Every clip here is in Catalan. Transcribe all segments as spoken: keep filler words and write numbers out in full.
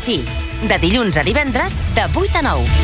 Supermatí, de dilluns a divendres, de vuit a nou.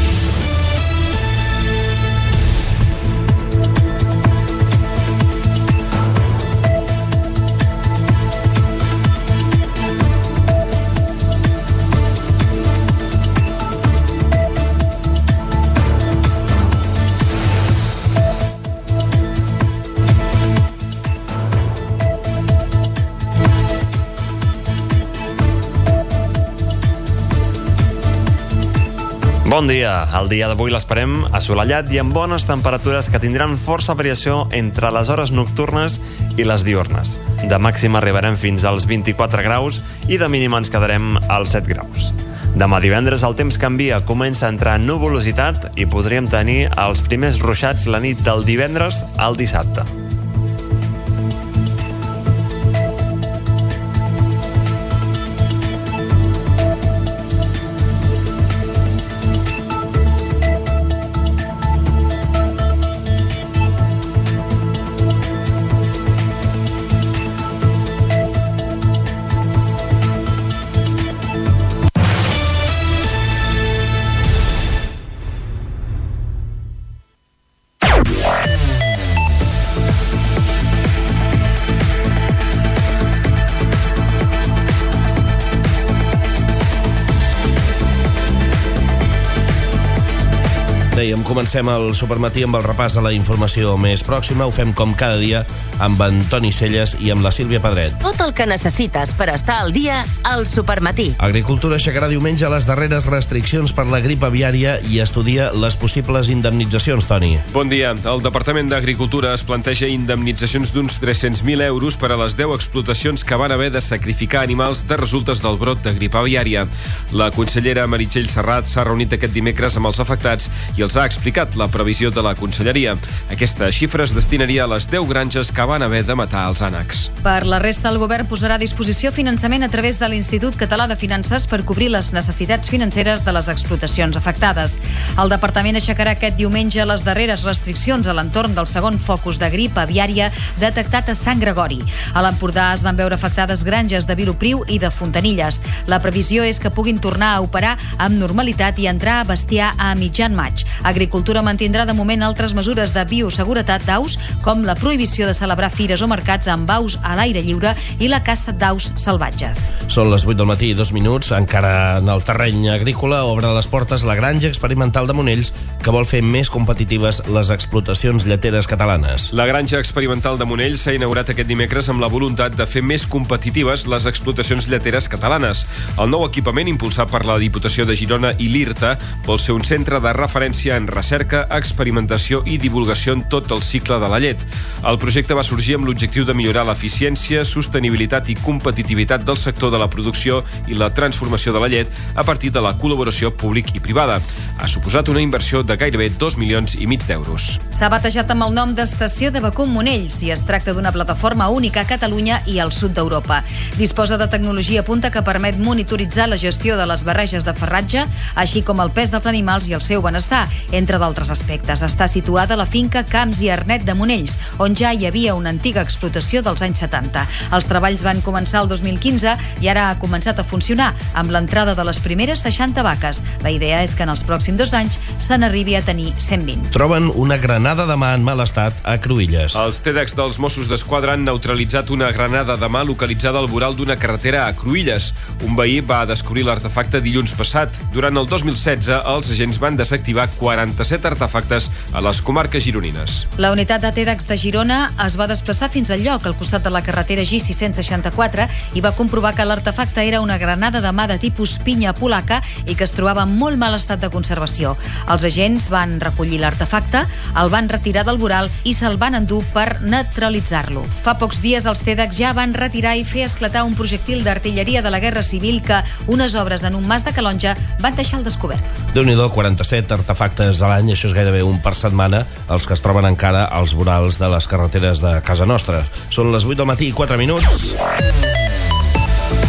Bon dia. El dia d'avui l'esperem assolellat i amb bones temperatures que tindran força variació entre les hores nocturnes i les diürnes. De màxima arribarem fins als vint-i-quatre graus i de mínima ens quedarem als set graus. Demà divendres el temps canvia, comença a entrar nuvolositat i podríem tenir els primers ruixats la nit del divendres al dissabte. Dèiem, comencem el Supermatí amb el repàs de la informació més pròxima. Ho fem com cada dia amb Antoni Celles i amb la Sílvia Pedret. Tot el que necessites per estar al dia al Supermatí. Agricultura aixecarà diumenge les darreres restriccions per la grip aviària i estudia les possibles indemnitzacions, Toni. Bon dia. El Departament d'Agricultura es planteja indemnitzacions d'uns tres-cents mil euros per a les deu explotacions que van haver de sacrificar animals de resultes del brot de grip aviària. La consellera Meritxell Serrat s'ha reunit aquest dimecres amb els afectats i els ha explicat la previsió de la conselleria. Aquesta xifra es destinaria a les deu granges que van haver de matar els ànecs. Per la resta, el govern posarà a disposició finançament a través de l'Institut Català de Finances per cobrir les necessitats financeres de les explotacions afectades. El departament aixecarà aquest diumenge les darreres restriccions a l'entorn del segon focus de grip aviària detectat a Sant Gregori. A l'Empordà es van veure afectades granges de Vilopriu i de Fontanilles. La previsió és que puguin tornar a operar amb normalitat i entrar a bestiar a mitjan maig. Agricultura mantindrà de moment altres mesures de bioseguretat d'aus, com la prohibició de celebrar fires o mercats amb aus a l'aire lliure i la caça d'aus salvatges. Són les vuit del matí i dos minuts. Encara en el terreny agrícola obre les portes la granja experimental de Monells, que vol fer més competitives les explotacions lleteres catalanes. La granja experimental de Monells s'ha inaugurat aquest dimecres amb la voluntat de fer més competitives les explotacions lleteres catalanes. El nou equipament, impulsat per la Diputació de Girona i l'IRTA, vol ser un centre de referència en recerca, experimentació i divulgació en tot el cicle de la llet. El projecte va sorgir amb l'objectiu de millorar l'eficiència, sostenibilitat i competitivitat del sector de la producció i la transformació de la llet a partir de la col·laboració públic i privada. Ha suposat una inversió de gairebé dos milions i mig d'euros. S'ha batejat amb el nom d'Estació de Vacum Monells i es tracta d'una plataforma única a Catalunya i al sud d'Europa. Disposa de tecnologia punta que permet monitoritzar la gestió de les barreges de farratge, així com el pes dels animals i el seu benestar, entre d'altres aspectes. Està situada a la finca Camps i Arnet de Monells, on ja hi havia una antiga explotació dels anys setanta. Els treballs van començar el dos mil quinze i ara ha començat a funcionar amb l'entrada de les primeres seixanta vaques. La idea és que en els pròxims dos anys se n'arribi a tenir cent vint. Troben una granada de mà en mal estat a Cruïlles. Els TEDx dels Mossos d'Esquadra han neutralitzat una granada de mà localitzada al voral d'una carretera a Cruïlles. Un veí va descobrir l'artefacte dilluns passat. Durant el dos mil setze, els agents van desactivar quaranta-set artefactes a les comarques gironines. La unitat de TEDx de Girona es va desplaçar fins al lloc, al costat de la carretera G sis-cents seixanta-quatre, i va comprovar que l'artefacte era una granada de mà de tipus pinya polaca i que es trobava en molt mal estat de conservació. Els agents van recollir l'artefacte, el van retirar del voral i se'l van endur per neutralitzar-lo. Fa pocs dies els TEDx ja van retirar i fer esclatar un projectil d'artilleria de la Guerra Civil que unes obres en un mas de Calonja van deixar al descobert. Déu-n'hi-do, quaranta-set artefactes a l'any, això és gairebé un per setmana, els que es troben encara als vorals de les carreteres de casa nostra. Són les vuit del matí i quatre minuts.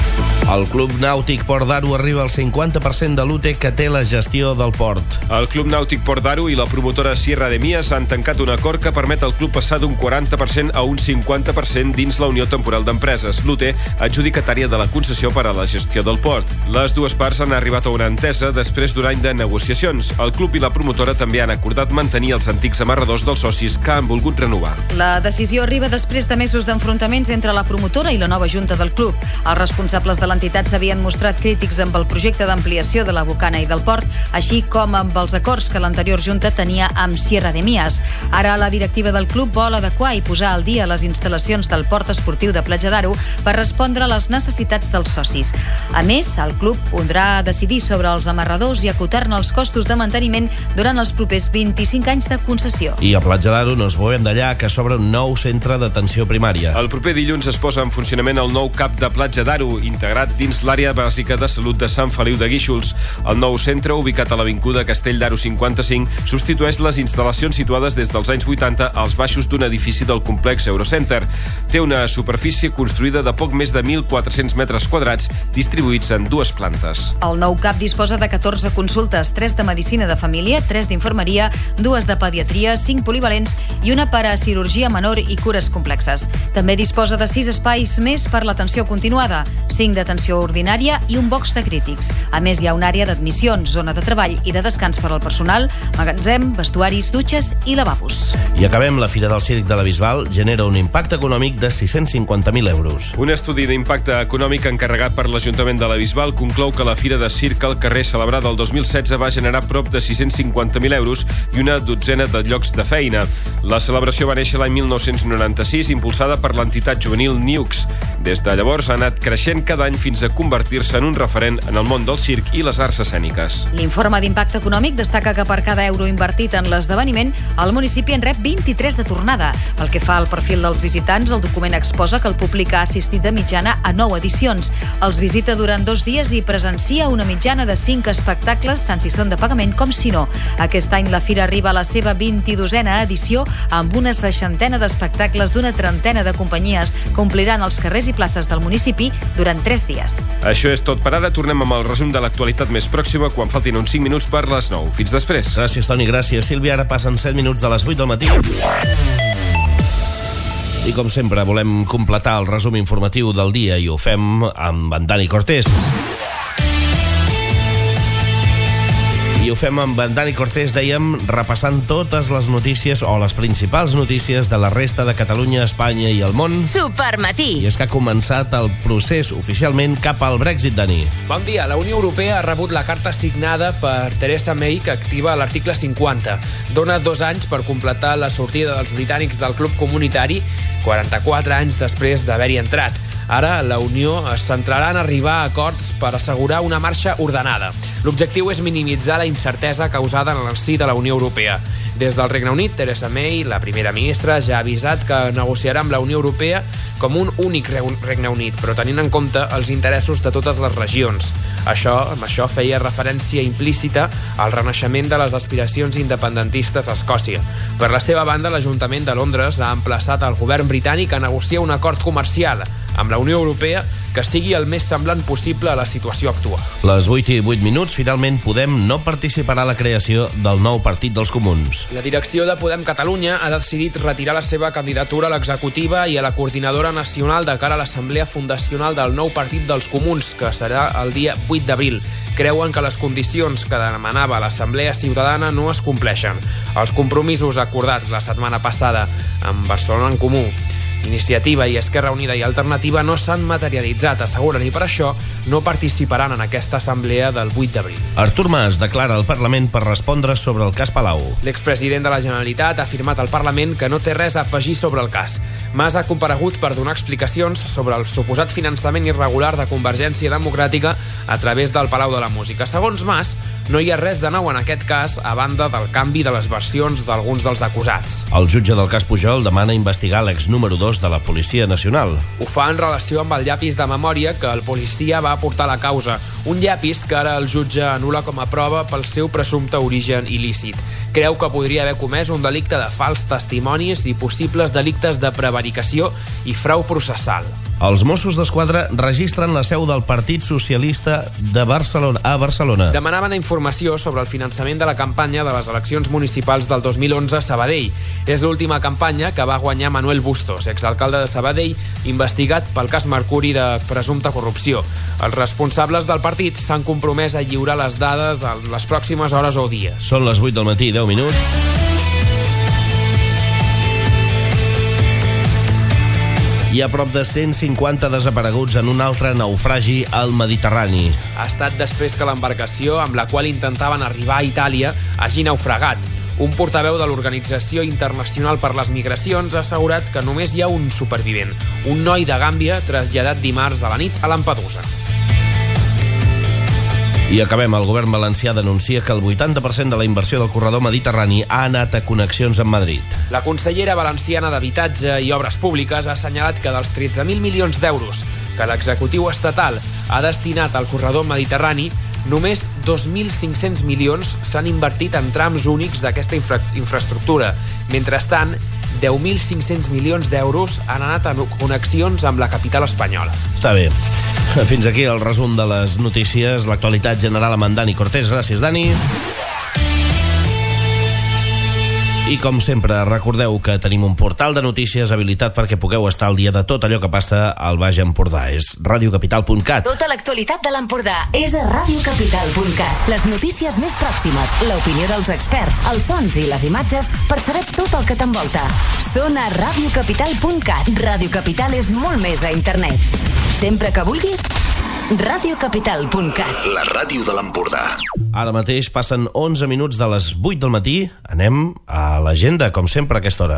El Club Nàutic Port d'Aro arriba al cinquanta per cent de l'U T E que té la gestió del port. El Club Nàutic Port d'Aro i la promotora Sierra de Mías han tancat un acord que permet al club passar d'un quaranta per cent a un cinquanta per cent dins la Unió Temporal d'Empreses, l'U T E, adjudicatària de la concessió per a la gestió del port. Les dues parts han arribat a una entesa després d'un any de negociacions. El club i la promotora també han acordat mantenir els antics amarradors dels socis que han volgut renovar. La decisió arriba després de mesos d'enfrontaments entre la promotora i la nova junta del club. Els responsables de l'entitat s'havien mostrat crítics amb el projecte d'ampliació de la Bocana i del port, així com amb els acords que l'anterior junta tenia amb Sierra de Mías. Ara la directiva del club vol adequar i posar al dia les instal·lacions del port esportiu de Platja d'Aro per respondre a les necessitats dels socis. A més, el club podrà decidir sobre els amarradors i acotar-ne els costos de manteniment durant els propers vint-i-cinc anys de concessió. I a Platja d'Aro no ens movem d'allà, que s'obre un nou centre d'atenció primària. El proper dilluns es posa en funcionament el nou CAP de Platja d'Aro, integrat dins l'àrea bàsica de salut de Sant Feliu de Guíxols. El nou centre, ubicat a l'Avinguda Castell d'Aro cinquanta-cinc, substitueix les instal·lacions situades des dels anys vuitanta als baixos d'un edifici del complex Eurocenter. Té una superfície construïda de poc més de mil quatre-cents metres quadrats, distribuïts en dues plantes. El nou CAP disposa de catorze consultes, tres de medicina de família, tres d'infermeria, dues de pediatria, cinc polivalents i una per a cirurgia menor i cures complexes. També disposa de sis espais més per l'atenció continuada, cinc d'atenció ordinària i un box de crítics. A més, hi ha una àrea d'admissions, zona de treball i de descans per al personal, magatzem, vestuaris, dutxes i lavabos. I acabem. La Fira del Circ de la Bisbal genera un impacte econòmic de sis-cents cinquanta mil euros. Un estudi d'impacte econòmic encarregat per l'Ajuntament de la Bisbal conclou que la Fira de Circ al carrer celebrada el dos mil setze va generar prop de sis-cents cinquanta mil euros i una dotzena de llocs de feina. La celebració va néixer l'any mil nou-cents noranta-sis, impulsada per l'entitat juvenil Niux. Des de llavors ha anat creixent cada any fins a convertir-se en un referent en el món del circ i les arts escèniques. L'informe d'impacte econòmic destaca que per cada euro invertit en l'esdeveniment, el municipi en rep vint-i-tres de tornada. Pel que fa al perfil dels visitants, el document exposa que el públic ha assistit de mitjana a nou edicions. Els visita durant dos dies i presencia una mitjana de cinc espectacles, tant si són de pagament com si no. Aquest any la Fira arriba a la seva vint-i-dosena edició amb una seixantena d'espectacles d'una trentena de companyies que ompliran els carrers i places del municipi durant tres dies. Això és tot per ara. Tornem amb el resum de l'actualitat més pròxima quan faltin uns cinc minuts per les nou. Fins després. Gràcies, Toni. Gràcies, Sílvia. Ara passen set minuts de les vuit del matí. I com sempre volem completar el resum informatiu del dia i ho fem amb en Dani Cortés. I ho fem amb en Dani Cortés, dèiem, repassant totes les notícies o les principals notícies de la resta de Catalunya, Espanya i el món. Supermatí. I és que ha començat el procés oficialment cap al Brexit, Dani. Bon dia. La Unió Europea ha rebut la carta signada per Theresa May que activa l'article cinquanta. Dona dos anys per completar la sortida dels britànics del club comunitari, quaranta-quatre anys després d'haver-hi entrat. Ara, la Unió es centrarà en arribar a acords per assegurar una marxa ordenada. L'objectiu és minimitzar la incertesa causada en el si de la Unió Europea. Des del Regne Unit, Theresa May, la primera ministra, ja ha avisat que negociarà amb la Unió Europea com un únic Regne Unit, però tenint en compte els interessos de totes les regions. Això, amb això feia referència implícita al renaixement de les aspiracions independentistes a Escòcia. Per la seva banda, l'Ajuntament de Londres ha emplaçat al govern britànic a negociar un acord comercial amb la Unió Europea que sigui el més semblant possible a la situació actual. Les vuit i vuit minuts, finalment Podem no participarà a la creació del nou Partit dels Comuns. La direcció de Podem Catalunya ha decidit retirar la seva candidatura a l'executiva i a la coordinadora nacional de cara a l'assemblea fundacional del nou Partit dels Comuns, que serà el dia vuit d'abril. Creuen que les condicions que demanava l'Assemblea Ciutadana no es compleixen. Els compromisos acordats la setmana passada amb Barcelona en Comú, Iniciativa i Esquerra Unida i Alternativa no s'han materialitzat, asseguren, i per això no participaran en aquesta assemblea del vuit d'abril. Artur Mas declara al Parlament per respondre sobre el cas Palau. L'expresident de la Generalitat ha afirmat al Parlament que no té res a afegir sobre el cas. Mas ha comparegut per donar explicacions sobre el suposat finançament irregular de Convergència Democràtica a través del Palau de la Música. Segons Mas, no hi ha res de nou en aquest cas a banda del canvi de les versions d'alguns dels acusats. El jutge del cas Pujol demana investigar l'ex número dos de la Policia Nacional. Ho fa en relació amb el llapis de memòria que el policia va aportar a la causa. Un llapis que ara el jutge anul·la com a prova pel seu presumpte origen il·lícit. creu que podria haver comès un delicte de fals testimonis i possibles delictes de prevaricació i frau processal. Els Mossos d'Esquadra registren la seu del Partit Socialista de Barcelona a Barcelona. Demanaven informació sobre el finançament de la campanya de les eleccions municipals del dos mil onze a Sabadell. És l'última campanya que va guanyar Manuel Bustos, exalcalde de Sabadell, investigat pel cas Mercuri de presumpta corrupció. Els responsables del partit s'han compromès a lliurar les dades en les pròximes hores o dies. Són les vuit del matí, deu minuts. Hi ha prop de cent cinquanta desapareguts en un altre naufragi al Mediterrani. Ha estat després que l'embarcació amb la qual intentaven arribar a Itàlia hagi naufragat. Un portaveu de l'Organització Internacional per les Migracions ha assegurat que només hi ha un supervivent, un noi de Gàmbia traslladat dimarts a la nit a Lampedusa. I acabem. El govern valencià denuncia que el vuitanta per cent de la inversió del corredor mediterrani ha anat a connexions amb Madrid. La consellera valenciana d'Habitatge i Obres Públiques ha assenyalat que dels tretze mil milions d'euros que l'executiu estatal ha destinat al corredor mediterrani, només dos mil cinc-cents milions s'han invertit en trams únics d'aquesta infra infraestructura. Mentrestant, deu mil cinc-cents milions d'euros han anat a connexions amb la capital espanyola. Està bé. Fins aquí el resum de les notícies, l'actualitat general amb en Dani Cortés. Gràcies, Dani. I com sempre, recordeu que tenim un portal de notícies habilitat perquè pugueu estar al dia de tot allò que passa al Baix Empordà. És radiocapital punt cat. Tota l'actualitat de l'Empordà és a radiocapital punt cat. Les notícies més pròximes, l'opinió dels experts, els sons i les imatges per saber tot el que t'envolta. Són a radiocapital punt cat. Ràdio Capital és molt més a internet. Sempre que vulguis, radiocapital punt cat. La ràdio de l'Empordà. Ara mateix passen onze minuts de les vuit del matí. Anem a l'agenda, com sempre, a aquesta hora.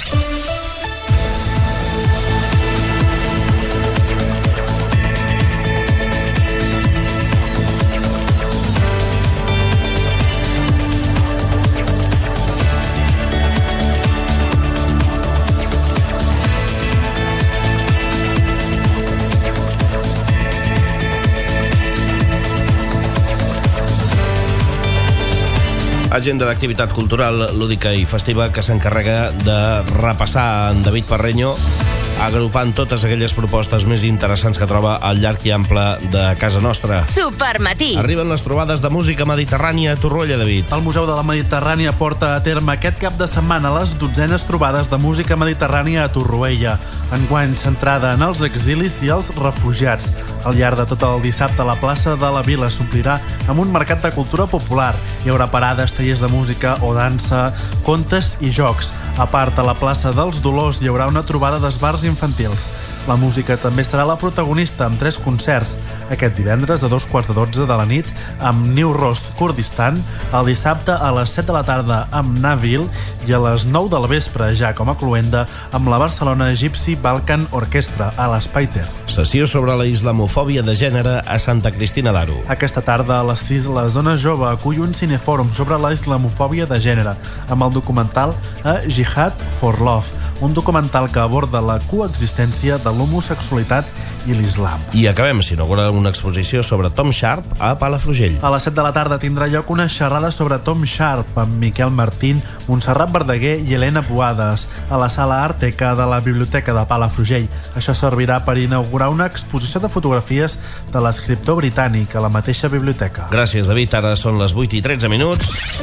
Agenda d'activitat cultural, lúdica i festiva que s'encarrega de repassar en David Parreño, agrupant totes aquelles propostes més interessants que troba al llarg i ample de casa nostra. Supermatí. Arriben les trobades de música mediterrània a Torroella, David. El Museu de la Mediterrània porta a terme aquest cap de setmana les dotzenes trobades de música mediterrània a Torroella, enguany centrada en els exilis i els refugiats. Al llarg de tot el dissabte, la plaça de la Vila s'omplirà amb un mercat de cultura popular. Hi haurà parades, tallers de música o dansa, contes i jocs. A part, a la plaça dels Dolors hi haurà una trobada d'esbarts infantils. La música també serà la protagonista amb tres concerts. Aquest divendres a dos quarts de dotze de la nit amb New Roth Kurdistan, el dissabte a les set de la tarda amb Navil i a les nou del vespre, ja com a cloenda, amb la Barcelona Gypsy Balkan Orchestra a l'Espai Ter. Sessió sobre la islamofòbia de gènere a Santa Cristina d'Aro. Aquesta tarda a les sis la Zona Jove acull un cinefòrum sobre la islamofòbia de gènere amb el documental A Jihad for Love, un documental que aborda la coexistència de l'homosexualitat i l'islam. I acabem, s'inaugura una exposició sobre Tom Sharp a Palafrugell. A les set de la tarda tindrà lloc una xerrada sobre Tom Sharp amb Miquel Martín, Montserrat Verdaguer i Helena Boades a la sala Arteca de la Biblioteca de Palafrugell. Això servirà per inaugurar una exposició de fotografies de l'escriptor britànic a la mateixa biblioteca. Gràcies, David. Ara són les vuit i tretze minuts.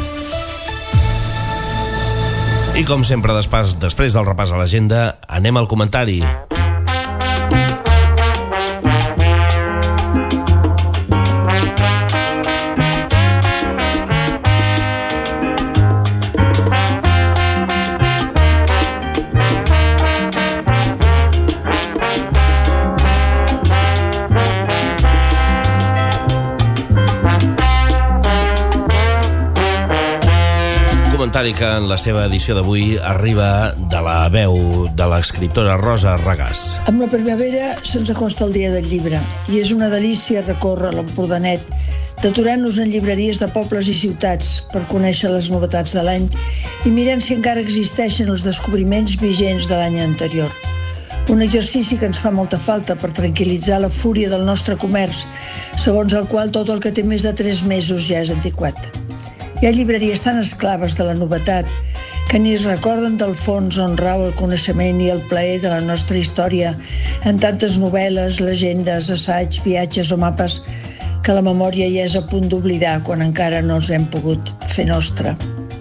I com sempre, després, després del repàs a l'agenda, anem al comentari. Comentari que en la seva edició d'avui arriba de la veu de l'escriptora Rosa Regàs. Amb la primavera se'ns acosta el dia del llibre i és una delícia recórrer l'Empordanet, deturant-nos en llibreries de pobles i ciutats per conèixer les novetats de l'any i mirant si encara existeixen els descobriments vigents de l'any anterior. Un exercici que ens fa molta falta per tranquil·litzar la fúria del nostre comerç, segons el qual tot el que té més de tres mesos ja és antiquat. Hi ha llibreries tan esclaves de la novetat que ni es recorden del fons on rau el coneixement i el plaer de la nostra història en tantes novel·les, llegendes, assaigs, viatges o mapes que la memòria ja és a punt d'oblidar quan encara no els hem pogut fer nostra.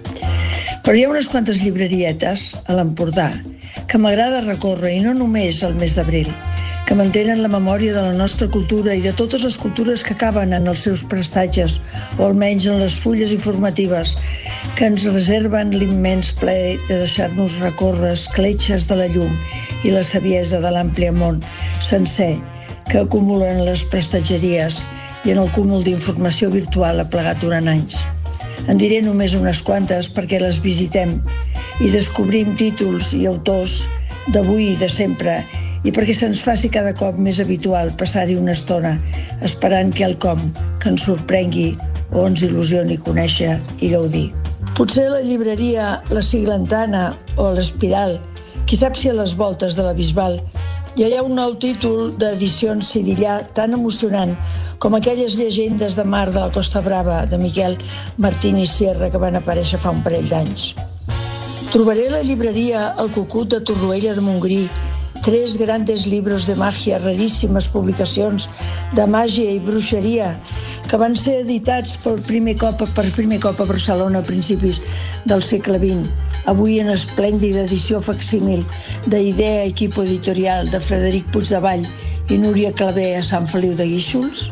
Però hi ha unes quantes llibrerietes a l'Empordà que m'agrada recórrer, i no només al mes d'abril, que mantenen la memòria de la nostra cultura i de totes les cultures que acaben en els seus prestatges, o almenys en les fulles informatives, que ens reserven l'immens plaer de deixar-nos recórrer escletxes de la llum i la saviesa de l'àmplia món sencer que acumulen les prestatgeries i en el cúmul d'informació virtual aplegat durant anys. En diré només unes quantes perquè les visitem i descobrim títols i autors d'avui i de sempre, i perquè se'ns faci cada cop més habitual passar-hi una estona esperant quelcom que ens sorprengui o ens il·lusioni conèixer i gaudir. Potser la llibreria La Siglantana o l'Espiral, qui sap si a les voltes de la Bisbal ja hi ha un nou títol d'edicions Cirillà tan emocionant com aquelles llegendes de mar de la Costa Brava de Miquel Martín i Sierra que van aparèixer fa un parell d'anys. Trobaré a la llibreria El Cucut de Torroella de Montgrí tres grandes libros de magia, raríssimes publicacions de màgia i bruixeria que van ser editats per primer cop, per primer cop a Barcelona a principis del segle vint, avui en esplèndida edició facsímil d'Idea Equipo Editorial de Frederic Puigdevall i Núria Clavé a Sant Feliu de Guíxols.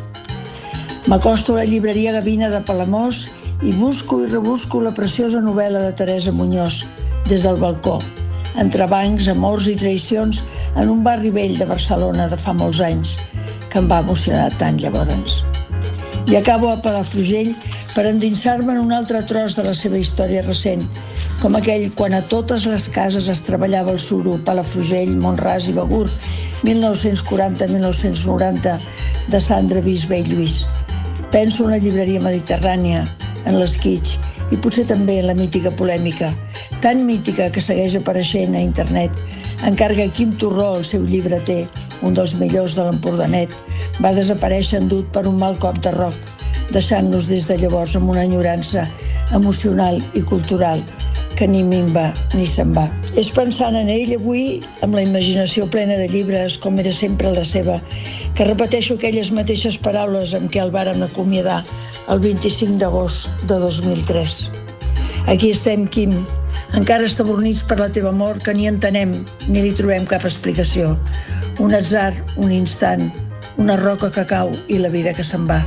M'acosto a la llibreria Gavina de Palamós i busco i rebusco la preciosa novel·la de Teresa Muñoz, Des del balcó, entrebancs, amors i traïcions en un barri vell de Barcelona de fa molts anys, que em va emocionar tant llavors. I acabo a Palafrugell per endinsar-me en un altre tros de la seva història recent, com aquell quan a totes les cases es treballava el suro, Palafrugell, Montràs i Begur, mil nou-cents quaranta a mil nou-cents noranta, de Sandra Bisbé i Lluís. Penso en la llibreria mediterrània, en l'esquitx, i potser també en la mítica polèmica, tan mítica que segueix apareixent a internet, encara que Quim Torró, el seu llibreter, un dels millors de l'Empordanet, va desaparèixer endut per un mal cop de roc, deixant-nos des de llavors amb una enyorança emocional i cultural que ni minva ni se'n va. És pensant en ell avui, amb la imaginació plena de llibres, com era sempre la seva, que repeteixo aquelles mateixes paraules amb què el varen acomiadar el vint-i-cinc d'agost de dos mil tres. Aquí estem, Quim, encara estabornits per la teva mort que ni entenem ni li trobem cap explicació. Un atzar, un instant, una roca que cau i la vida que se'n va.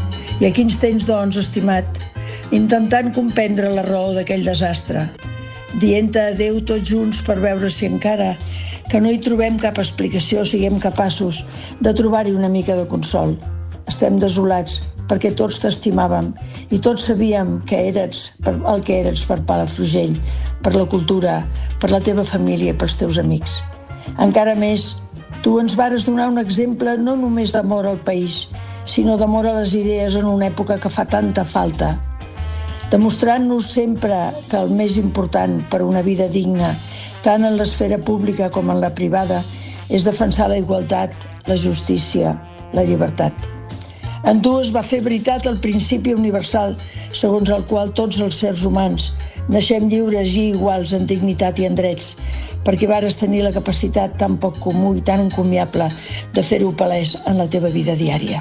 I aquí ens tens, doncs, estimat, intentant comprendre la raó d'aquell desastre, dient-te adéu tots junts per veure si encara que no hi trobem cap explicació siguem capaços de trobar-hi una mica de consol. Estem desolats perquè tots t'estimàvem i tots sabíem que eres el que eres per Palafrugell, per la cultura, per la teva família i pels teus amics. Encara més, tu ens vares donar un exemple no només d'amor al país, sinó d'amor a les idees en una època que fa tanta falta, demostrant-nos sempre que el més important per a una vida digna, tant en l'esfera pública com en la privada, és defensar la igualtat, la justícia, la llibertat. En tu es va fer veritat el principi universal segons el qual tots els sers humans naixem lliures i iguals en dignitat i en drets, perquè vares tenir la capacitat tan poc comú i tan encomiable de fer-ho palès en la teva vida diària.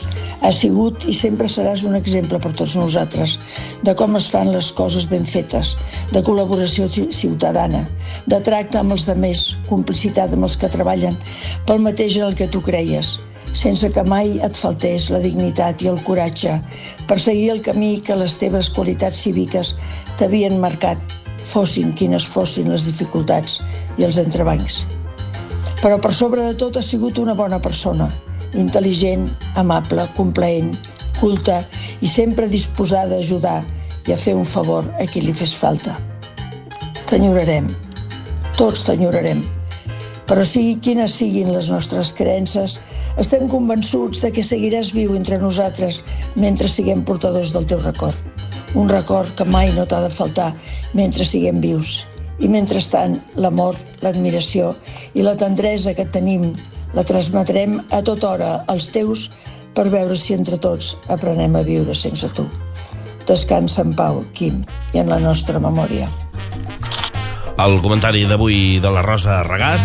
Has sigut i sempre seràs un exemple per tots nosaltres de com es fan les coses ben fetes, de col·laboració ciutadana, de tracte amb els demés, complicitat amb els que treballen pel mateix en el que tu creies, sense que mai et faltés la dignitat i el coratge per seguir el camí que les teves qualitats cíviques t'havien marcat, fossin quines fossin les dificultats i els entrebancs. Però per sobre de tot has sigut una bona persona, intel·ligent, amable, complaent, culta i sempre disposada a ajudar i a fer un favor a qui li fes falta. T'enyorarem, tots t'enyorarem, però sigui quines siguin les nostres creences, estem convençuts de que seguiràs viu entre nosaltres mentre siguem portadors del teu record. Un record que mai no t'ha de faltar mentre siguem vius. I mentrestant, l'amor, l'admiració i la tendresa que tenim la transmetrem a tota hora als teus per veure si entre tots aprenem a viure sense tu. Descansa en pau, Quim, i en la nostra memòria. El comentari d'avui de la Rosa Regàs.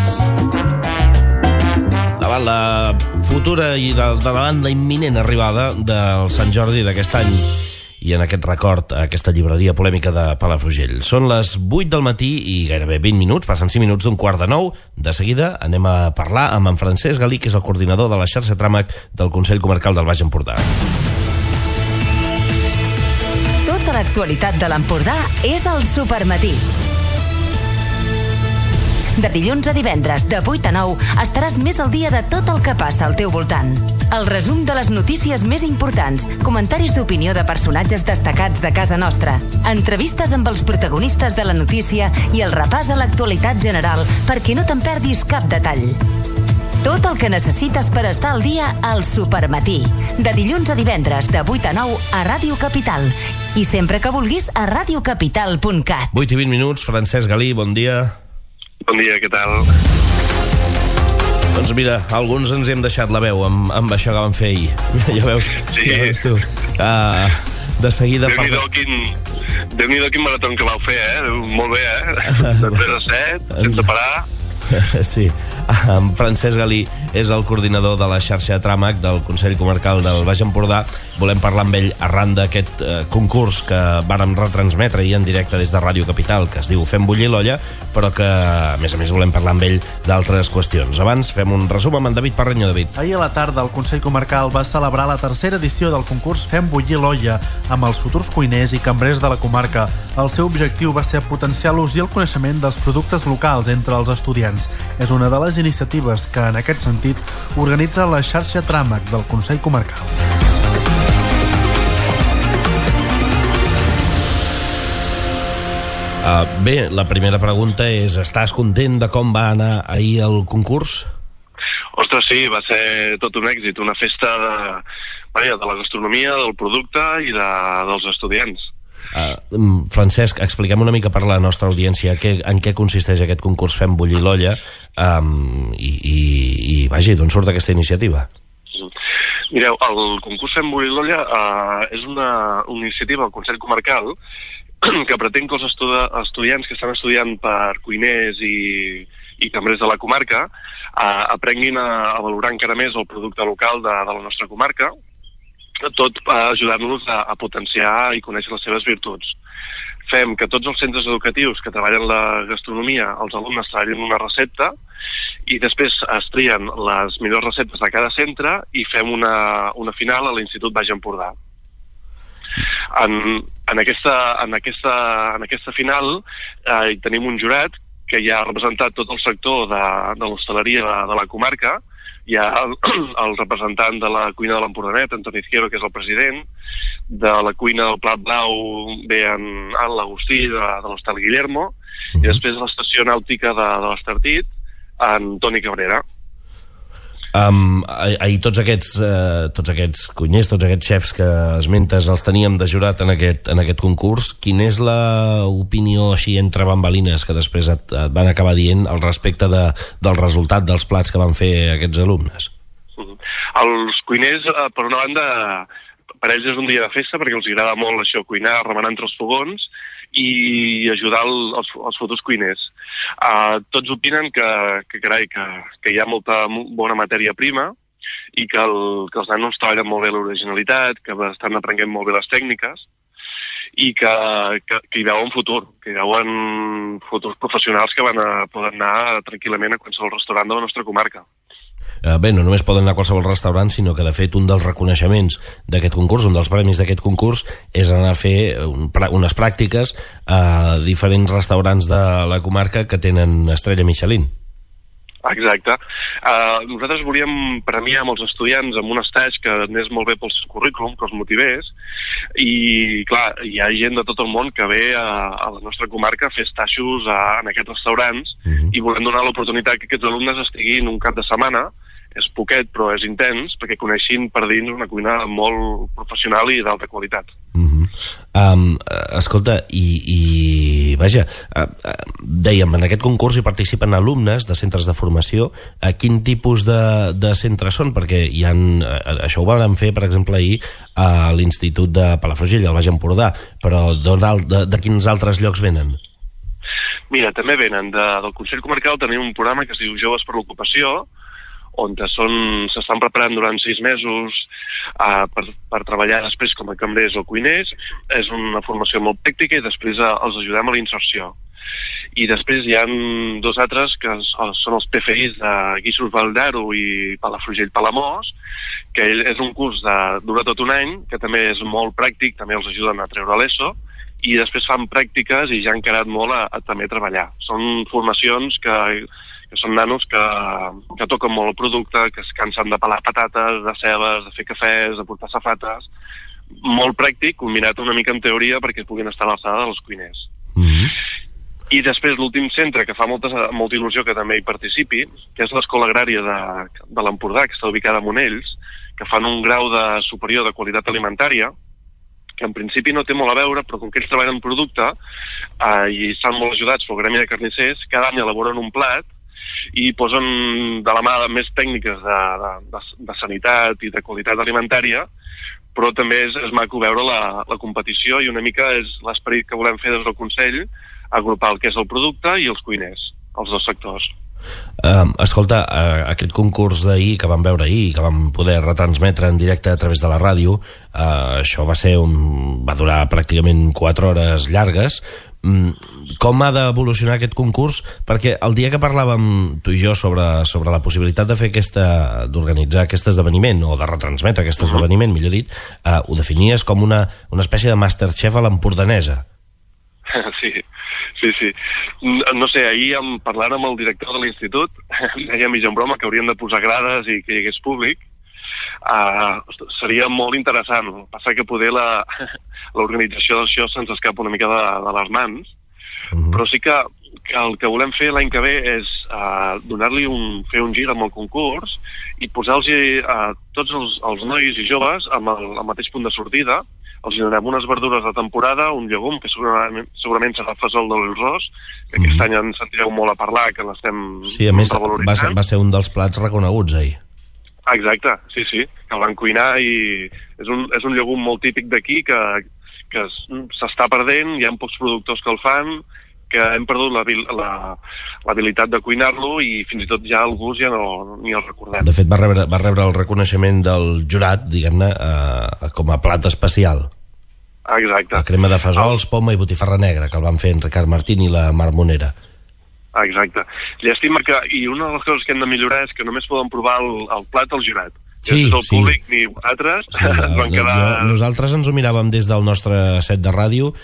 Davant la futura i de, de la banda imminent arribada del Sant Jordi d'aquest any i en aquest record a aquesta llibreria polèmica de Palafrugell. Són les vuit del matí i gairebé vint minuts, passen cinc minuts d'un quart de nou. De seguida anem a parlar amb en Francesc Galí, que és el coordinador de la xarxa Tràmec del Consell Comarcal del Baix Empordà. Tota l'actualitat de l'Empordà és al Supermatí. De dilluns a divendres, de vuit a nou, estaràs més al dia de tot el que passa al teu voltant. El resum de les notícies més importants, comentaris d'opinió de personatges destacats de casa nostra, entrevistes amb els protagonistes de la notícia i el repàs a l'actualitat general perquè no te'n perdis cap detall. Tot el que necessites per estar al dia al Supermatí. De dilluns a divendres, de vuit a nou, a Ràdio Capital. I sempre que vulguis, a radiocapital punt cat. vuit i vint minuts, Francesc Galí, bon dia. Bon dia, què tal? Doncs mira, alguns ens hem deixat la veu amb, amb això que vam fer ahir. Ja veus, sí. Ja veus tu. Uh, de seguida... Déu-n'hi-do parla... quin, Déu-n'hi-do quin marató que vau fer, eh? Molt bé, eh? De tres a set, sense parar. Sí, en Francesc Galí és el coordinador de la xarxa Tràmec del Consell Comarcal del Baix Empordà. Volem parlar amb ell arran d'aquest eh, concurs que vàrem retransmetre ahir en directe des de Ràdio Capital, que es diu Fem bullir l'olla, però que a més a més volem parlar amb ell d'altres qüestions. Abans fem un resum amb en David Parreño. David. Ahir a la tarda el Consell Comarcal va celebrar la tercera edició del concurs Fem bullir l'olla amb els futurs cuiners i cambrers de la comarca. El seu objectiu va ser potenciar l'ús i el coneixement dels productes locals entre els estudiants. És una de les iniciatives que, en aquest sentit, organitza la xarxa Tràmec del Consell Comarcal. Uh, bé, la primera pregunta és: estàs content de com va anar ahir el concurs? Ostres, sí, va ser tot un èxit, una festa de, vaja, de la gastronomia, del producte i de, dels estudiants. Uh, Francesc, expliquem una mica per la nostra audiència que, en què consisteix aquest concurs Fem bullir l'olla um, i, i, i vaja, d'on surt aquesta iniciativa? Mireu, el concurs Fem bullir l'olla uh, és una, una iniciativa del Consell Comarcal que pretén que els estu estudiants que estan estudiant per cuiners i, i cambrers de la comarca uh, aprenguin a, a valorar encara més el producte local de, de la nostra comarca, tot uh, ajudant-los a, a potenciar i conèixer les seves virtuts. Fem que tots els centres educatius que treballen la gastronomia, els alumnes treballen una recepta i després es trien les millors receptes de cada centre i fem una, una final a l'Institut Baix Empordà. En, en, aquesta, en, aquesta, en aquesta final eh, hi tenim un jurat que ja ha representat tot el sector de, de l'hostaleria de, de la comarca. Hi ha el, el representant de la cuina de l'Empordanet, Antoni Izquierdo, que és el president, de la cuina del Plat Blau ve en, en l'Agustí de, de l'Hostal Guillermo, i després de l'estació nàutica de, de l'Estartit, en Toni Cabrera. Um, ahir tots aquests, uh, tots aquests cuiners, tots aquests xefs que esmentes els teníem de jurat en aquest, en aquest concurs. Quina és l'opinió així entre bambalines que després et, et van acabar dient al respecte de, del resultat dels plats que van fer aquests alumnes? Els cuiners, per una banda, per ells és un dia de festa perquè els agrada molt això, cuinar, remenar entre els fogons i ajudar el, els, els futurs cuiners. Uh, tots opinen que, que, carai, que, que hi ha molta bona matèria prima i que, el, que els nanos treballen molt bé l'originalitat, que estan aprenent molt bé les tècniques i que, que, que hi veuen futur, que hi veuen futurs professionals que van a, poden anar tranquil·lament a qualsevol restaurant de la nostra comarca. Uh, bé, no només poden anar a qualsevol restaurant, sinó que de fet un dels reconeixements d'aquest concurs, un dels premis d'aquest concurs, és anar a fer un, unes pràctiques a diferents restaurants de la comarca que tenen estrella Michelin. Exacte. Uh, nosaltres volíem premiar amb els estudiants amb un estatge que anés molt bé pel seu currículum, que els motivés, i clar, hi ha gent de tot el món que ve a, a la nostra comarca a fer estajos a, en aquests restaurants, uh-huh. i volem donar l'oportunitat que aquests alumnes estiguin un cap de setmana és poquet però és intens, perquè coneixin per dins una cuina molt professional i d'alta qualitat. Mm-hmm. um, escolta, i, i vaja, uh, uh, dèiem, en aquest concurs hi participen alumnes de centres de formació. Uh, quin tipus de, de centres són? Perquè hi ha, uh, això ho vam fer, per exemple, ahir a l'Institut de Palafrugell, al Baix Empordà, però de, de quins altres llocs venen? Mira, també venen de, del Consell Comarcal. Tenim un programa que es diu Joves per l'Ocupació, on s'estan preparant durant sis mesos uh, per, per treballar després com a cambrers o cuiners. És una formació molt pràctica i després uh, els ajudem a la inserció. I després hi ha dos altres que són els P F Is de Guíxols Valldarro i Palafrugell-Palamós, que és un curs de dura tot un any, que també és molt pràctic, també els ajuden a treure l'ESO, i després fan pràctiques i ja han quedat molt a, a també treballar. Són formacions que, que són nanos que, que toquen molt el producte, que es cansen de pelar patates, de cebes, de fer cafès, de portar safates. Molt pràctic, combinat una mica en teoria perquè puguin estar a l'alçada dels cuiners. Mm-hmm. I després l'últim centre, que fa molta, molta il·lusió que també hi participi, que és l'Escola Agrària de, de l'Empordà, que està ubicada a Monells, que fan un grau de superior de qualitat alimentària, que en principi no té molt a veure, però com que ells treballen en producte eh, i estan molt ajudats pel gremi de carnissers, cada any elaboren un plat i posen de la mà més tècniques de, de, de sanitat i de qualitat alimentària, però també és, és maco veure la, la competició i una mica és l'esperit que volem fer des del Consell, agrupar el que és el producte i els cuiners, els dos sectors. Uh, escolta, uh, aquest concurs d'ahir que vam veure ahir i que vam poder retransmetre en directe a través de la ràdio, uh, això va ser un... va durar pràcticament quatre hores llargues. Mm, com ha d'evolucionar aquest concurs? Perquè el dia que parlàvem tu i jo sobre, sobre la possibilitat de fer aquesta, d'organitzar aquest esdeveniment o de retransmetre aquest esdeveniment, millor dit, uh, ho definies com una, una espècie de Masterchef a l'empordanesa. Sí, sí, sí. No sé, ahir em parlant amb el director de l'institut, deia mig en broma que hauríem de posar grades i que hi hagués públic. Uh, seria molt interessant. Passa que poder la, l'organització d'això se'ns escapa una mica de, de les mans, mm-hmm. però sí que, que el que volem fer l'any que ve és uh, donar-li un, fer un gir amb el concurs i posar-los uh, tots els, els nois i joves amb el, el mateix punt de sortida. Els donem unes verdures de temporada, un llegum, que segurament, segurament serà el fesol de l'arròs, que aquest mm. any en sentireu molt a parlar, que l'estem sí, a més, va ser, va ser un dels plats reconeguts ahir. Exacte, sí, sí, que el van cuinar i és un, és un llegum molt típic d'aquí que, que s'està perdent, hi ha pocs productors que el fan, que hem perdut l'habilitat de cuinar-lo i fins i tot ja el gust ja no, ni el recordem. De fet, va rebre, va rebre el reconeixement del jurat, diguem-ne, eh, com a plat especial. Exacte. La crema de fesols, poma i botifarra negra, que el van fer en Ricard Martín i la Mar Monera. Exacte. Llàstima que, i una de les coses que hem de millorar és que només poden provar el, el plat al jurat. Sí, el sí. públic ni vosaltres sí, van quedar... Jo, nosaltres ens ho miràvem des del nostre set de ràdio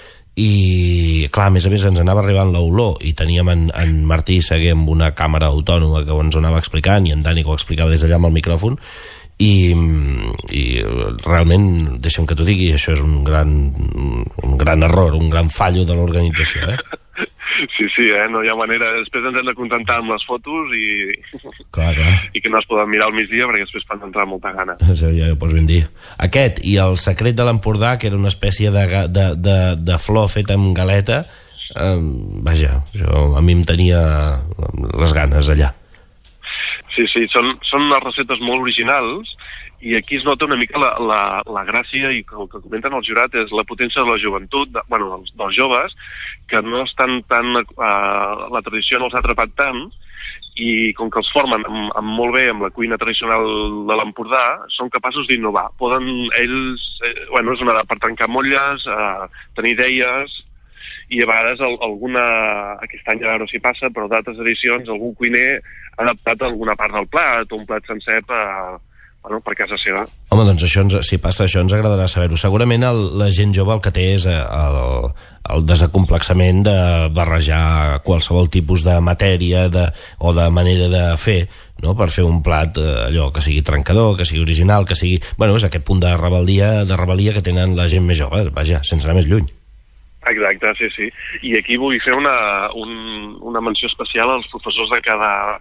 i, clar, a més a més ens anava arribant l'olor i teníem en, en Martí Seguer amb una càmera autònoma que ens ho anava explicant i en Dani que ho explicava des d'allà amb el micròfon i, i realment, deixa'm que t'ho digui, això és un gran, un gran error, un gran fallo de l'organització, eh? Sí, sí, eh? No hi ha manera. Després ens hem de contentar amb les fotos i, clar, clar. i que no es poden mirar al migdia perquè després fan entrar molta gana. Ja, ja ho pots ben dir. Aquest i el secret de l'Empordà, que era una espècie de, de, de, de flor feta amb galeta, eh, vaja, jo, a mi em tenia les ganes allà. Sí, sí, són, són unes receptes molt originals i aquí es nota una mica la, la, la gràcia i el que comenten el jurat és la potència de la joventut, de, bueno, dels, dels joves, que no estan tan... Uh, la tradició no els ha atrapat tant i com que els formen amb, amb molt bé amb la cuina tradicional de l'Empordà, són capaços d'innovar. Poden ells... Eh, bueno, és una edat per trencar motlles, uh, tenir idees i a vegades el, alguna... Aquest any a veure si passa, però d'altres edicions algun cuiner ha adaptat alguna part del plat o un plat sencer per... Bueno, per casa seva. Home, doncs això ens, si passa això ens agradarà saber-ho. Segurament el, la gent jove el que té és el, el desacomplexament de barrejar qualsevol tipus de matèria de, o de manera de fer, no? Per fer un plat allò que sigui trencador, que sigui original, que sigui... Bueno, és aquest punt de rebel·lia, de rebel·lia que tenen la gent més jove, vaja, sense anar més lluny. Exacte, sí, sí. I aquí vull fer una, un, una menció especial als professors de cada,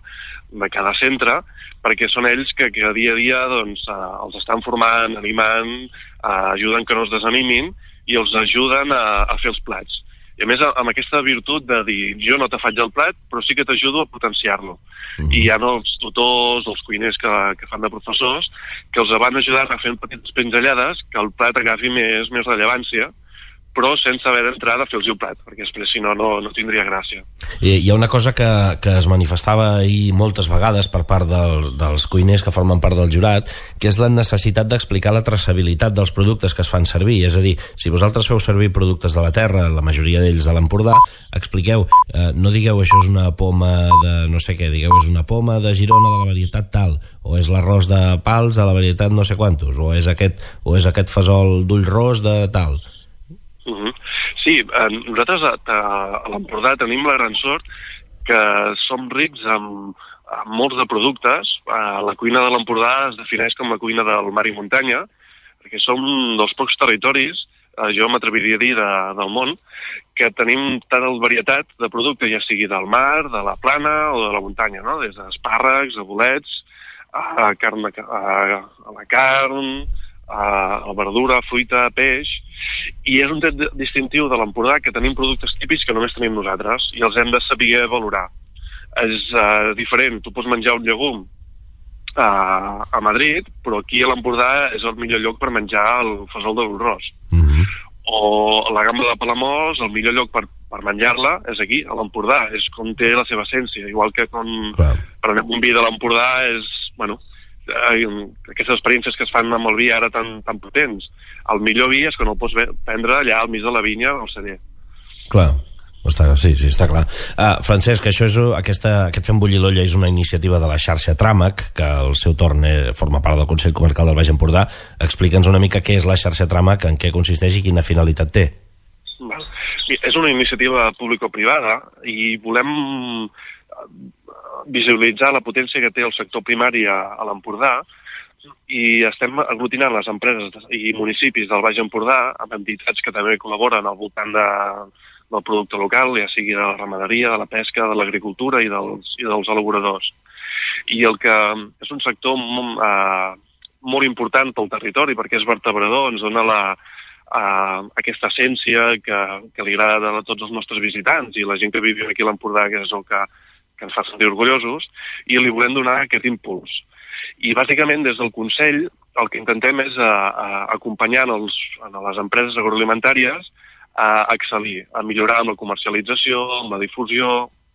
de cada centre, perquè són ells que, que dia a dia doncs, eh, els estan formant, animant, eh, ajuden que no es desanimin i els ajuden a, a fer els plats. I a més, amb aquesta virtut de dir, jo no te faig el plat, però sí que t'ajudo a potenciar-lo. Mm. I hi ha els tutors, els cuiners que, que fan de professors, que els van ajudar a fer petites pinzellades que el plat agafi més, més rellevància, però sense haver d'entrar a fer-los el plat, perquè després, si no, no, no tindria gràcia. I hi ha una cosa que, que es manifestava ahir moltes vegades per part del, dels cuiners que formen part del jurat, que és la necessitat d'explicar la traçabilitat dels productes que es fan servir. És a dir, si vosaltres feu servir productes de la terra, la majoria d'ells de l'Empordà, expliqueu, eh, no digueu això és una poma de no sé què, digueu és una poma de Girona de la varietat tal, o és l'arròs de Pals de la varietat no sé quantos, o és aquest, o és aquest fesol d'ull ros de tal. Uh-huh. Sí, eh, nosaltres a, a, a l'Empordà tenim la gran sort que som rics amb, amb molts de productes. Eh, la cuina de l'Empordà es defineix com la cuina del mar i muntanya, perquè som dels pocs territoris, eh, jo m'atreviria a dir, de, del món, que tenim tal varietat de productes, ja sigui del mar, de la plana o de la muntanya, no? Des d'espàrrecs, a bolets, a, carn, a, a la carn, a, a verdura, fruita, peix. I és un tret distintiu de l'Empordà que tenim productes típics que només tenim nosaltres i els hem de saber valorar. És uh, diferent, tu pots menjar un llegum uh, a Madrid, però aquí a l'Empordà és el millor lloc per menjar el fesol de l'Urrós. Mm-hmm. O la gamba de Palamós, el millor lloc per, per menjar-la és aquí, a l'Empordà, és com té la seva essència, igual que com prenem un vi de l'Empordà és, bueno, aquestes experiències que es fan amb el vi ara tan, tan potents. El millor vi és que no el pots prendre allà al mig de la vinya o al celler. Clar, està, sí, sí, està clar. Uh, Francesc, això és, aquesta, aquest Fem bullir l'olla és una iniciativa de la xarxa Tràmac, que al seu torn forma part del Consell Comarcal del Baix Empordà. Explica'ns una mica què és la xarxa Tràmac, en què consisteix i quina finalitat té. Val. És una iniciativa público-privada i volem visualitzar la potència que té el sector primari a, a l'Empordà i estem aglutinant les empreses i municipis del Baix Empordà amb entitats que també col·laboren al voltant de, del producte local, ja sigui de la ramaderia, de la pesca, de l'agricultura i dels, i dels elaboradors. I el que és un sector molt, eh, molt important pel territori perquè és vertebrador, ens dona la, eh, aquesta essència que, que li agrada a tots els nostres visitants i la gent que viu aquí a l'Empordà, que és el que que ens fa sentir orgullosos, i li volem donar aquest impuls. I bàsicament des del Consell el que intentem és a, a, acompanyar els, a les empreses agroalimentàries a excel·lir, a millorar amb la comercialització, amb la difusió,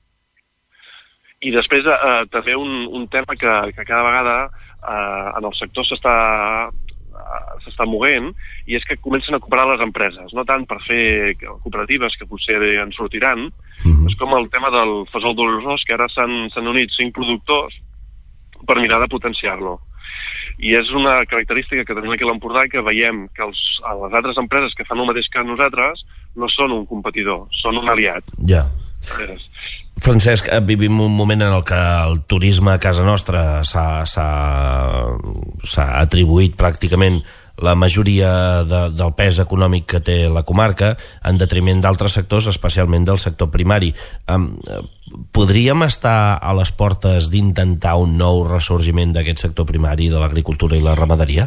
i després a, a, també un, un tema que, que cada vegada a, en el sector s'està s'està movent, i és que comencen a cooperar les empreses, no tant per fer cooperatives que potser en sortiran, mm-hmm. és com el tema del fesol d'Urrós, que ara s'han unit cinc productors per mirar de potenciar-lo. I és una característica que tenim aquí a l'Empordà, que veiem que els, les altres empreses que fan el mateix que nosaltres no són un competidor, són un aliat. Ja. Francesc, vivim un moment en el que el turisme a casa nostra s'ha atribuït pràcticament la majoria de, del pes econòmic que té la comarca en detriment d'altres sectors, especialment del sector primari. Um, podríem estar a les portes d'intentar un nou ressorgiment d'aquest sector primari de l'agricultura i la ramaderia?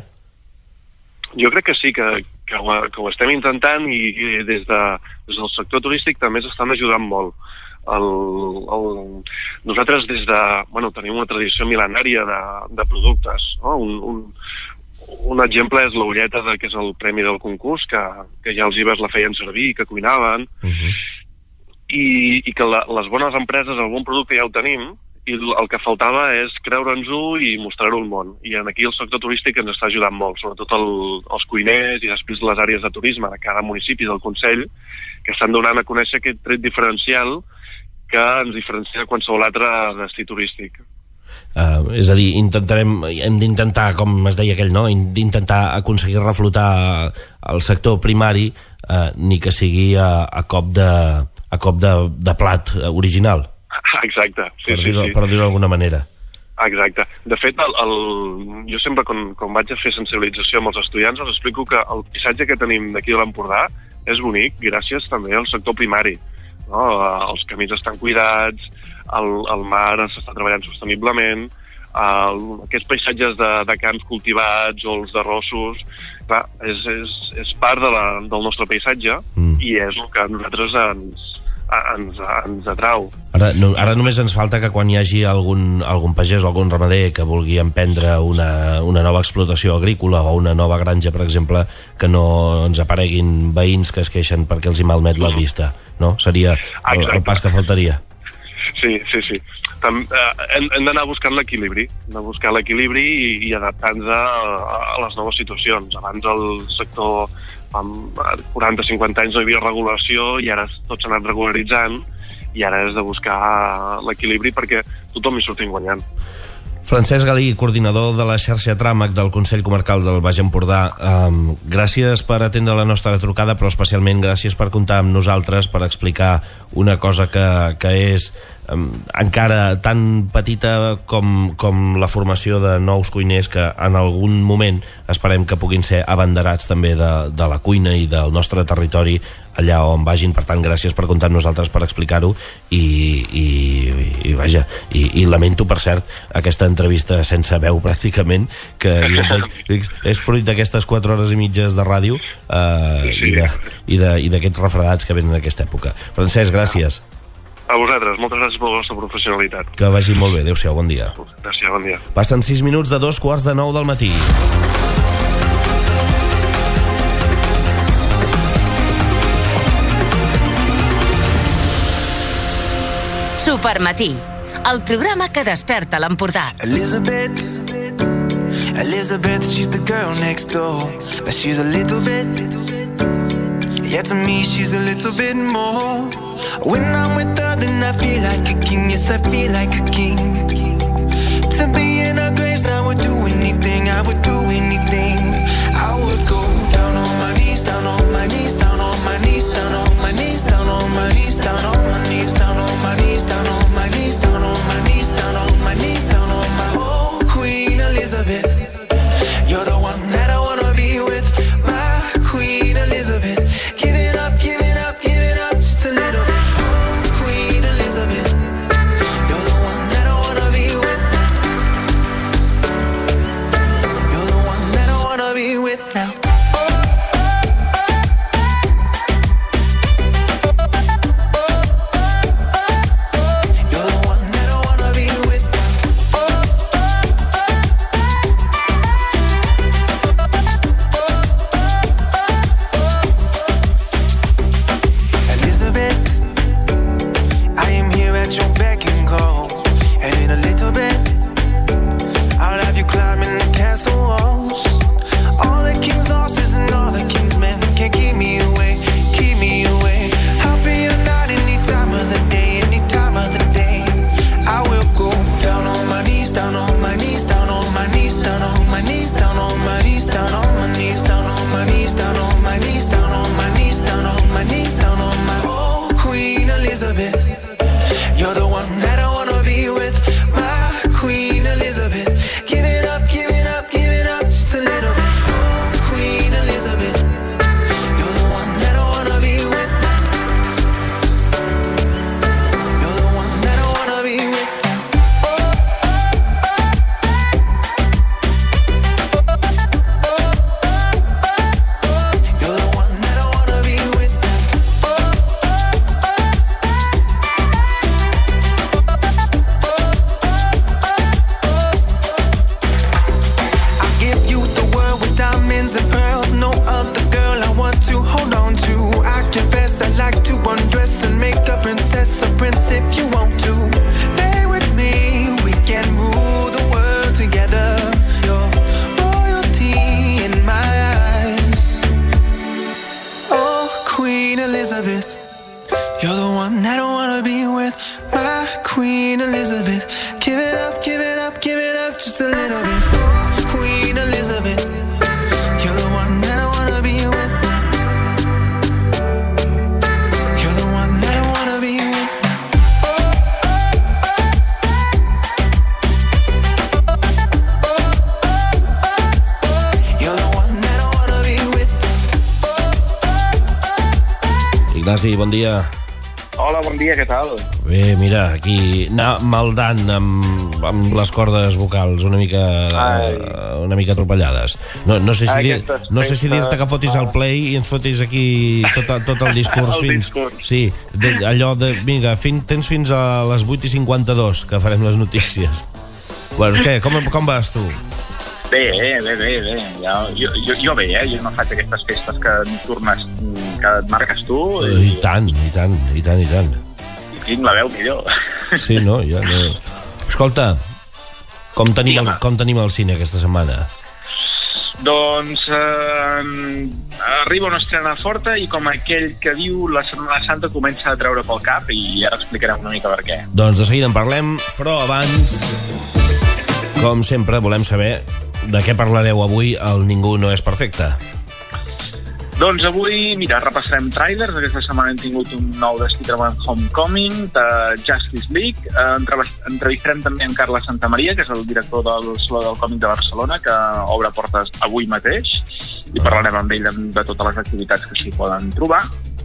Jo crec que sí, que, que, ho, que ho estem intentant i, i des, de, des del sector turístic també s'estan ajudant molt. El, el, nosaltres des de, bueno, tenim una tradició mil·lenària de, de productes, no? un, un, un exemple és l'olleta, de, que és el premi del concurs, que, que ja els ibers la feien servir, que cuinaven, uh-huh. i, i que la, les bones empreses, el bon producte ja ho tenim, i el que faltava és creure'ns-ho i mostrar-ho al món. I aquí el sector turístic ens està ajudant molt, sobretot el, els cuiners i després les àrees de turisme de cada municipi del Consell, que estan donant a conèixer aquest tret diferencial que ens diferencia de qualsevol altre destí turístic. Uh, és a dir, intentarem, hem d'intentar, com es deia aquell, no? d'intentar aconseguir reflotar el sector primari, uh, ni que sigui a, a cop de, a cop de, de plat original. Exacte, sí, per sí, dir-ho, sí. Per dir-ho d'alguna manera. Exacte. De fet, el, el, jo sempre, quan, quan vaig a fer sensibilització amb els estudiants, els explico que el paisatge que tenim d'aquí de l'Empordà és bonic gràcies també al sector primari. No? Els camins estan cuidats, el, el mar s'està treballant sosteniblement, el, aquests paisatges de, de camps cultivats o els d'arrossos, clar, és, és, és part de la, del nostre paisatge mm. i és el que a nosaltres ens, ens, ens atrau. Ara, no, ara només ens falta que quan hi hagi algun, algun pagès o algun ramader que vulgui emprendre una, una nova explotació agrícola o una nova granja, per exemple, que no ens apareguin veïns que es queixen perquè els hi malmet la vista, no? Seria el, el pas que faltaria. Sí, sí, sí. Tam, eh, hem, hem d'anar buscant l'equilibri, hem de buscar l'equilibri i, i adaptar-nos a, a les noves situacions. Abans el sector, amb quaranta a cinquanta anys no hi havia regulació i ara tot s'ha anat regularitzant i ara és de buscar l'equilibri perquè tothom hi surti guanyant. Francesc Galí, coordinador de la xarxa Tràmac del Consell Comarcal del Baix Empordà, um, gràcies per atendre la nostra trucada, però especialment gràcies per comptar amb nosaltres per explicar una cosa que, que és um, encara tan petita com, com la formació de nous cuiners que en algun moment esperem que puguin ser abanderats també de, de la cuina i del nostre territori allà on vagin. Per tant, gràcies per comptar amb nosaltres per explicar-ho i, i, i vaja, i, i lamento, per cert, aquesta entrevista sense veu pràcticament, que és fruit d'aquestes quatre hores i mitges de ràdio eh, i, de, i, de, i d'aquests refredats que venen en aquesta època. Francesc, gràcies. A vosaltres, moltes gràcies per la vostra professionalitat. Que vagi molt bé, adéu-siau, bon dia. Gràcies, bon dia. Passen sis minuts de dos quarts de nou del matí. Supermatí, el programa que desperta l'Empordà. Elizabeth, Elizabeth, she's the girl next door, but she's a little bit, yeah, to me she's a little bit more. When I'm with her, then I feel like a king, yes, I feel like a king. To be in her grace, I would do anything, I would do anything. I would go down on my knees, down on my knees, down on my knees, down on my knees, down on my knees, down on my knees, down on my knees, down on my knees, down on my knees, down on my knees, down on my oh, Queen Elizabeth, you're the one that I wanna be with, my Queen Elizabeth. Give it up, give it up, give it up, just a little bit. Oh, Queen Elizabeth, you're the one that I wanna be with. You're the one that I wanna be with now. Ignasi, bon dia. Hola, bon dia, què tal? Bé, mira, aquí anar maldant amb, amb les cordes vocals una mica Ai. una mica atropellades. No, no sé si, dir, no sé si dir-te que fotis al play i ens fotis aquí tot, tot el discurs el fins... Discurs. Sí, de, allò de... Vinga, fin, tens fins a les vuit i cinquanta-dos que farem les notícies. Bueno, què, com, com vas tu? Bé, bé, bé, bé. Jo, jo, jo, jo bé, eh? Jo no faig aquestes festes que nocturnes que et marques tu. I, I tant, i tant, i tant, i tant. I tinc la veu millor. Sí, no? Ja no. Escolta, com tenim, el, com tenim el cine aquesta setmana? Doncs eh, arriba una estrena forta i com aquell que diu la Setmana Santa comença a treure pel cap i ara explicarem una mica per què. Doncs de seguida en parlem, però abans, com sempre, volem saber de què parlareu avui al Ningú no és perfecte. Doncs avui, mira, repassarem trailers. Aquesta setmana hem tingut un nou de Spider-Man Homecoming, de Justice League. Eh, entrevistarem també en Carles Santamaria, que és el director del Saló del Còmic de Barcelona, que obre portes avui mateix, i parlarem amb ell de totes les activitats que s'hi poden trobar.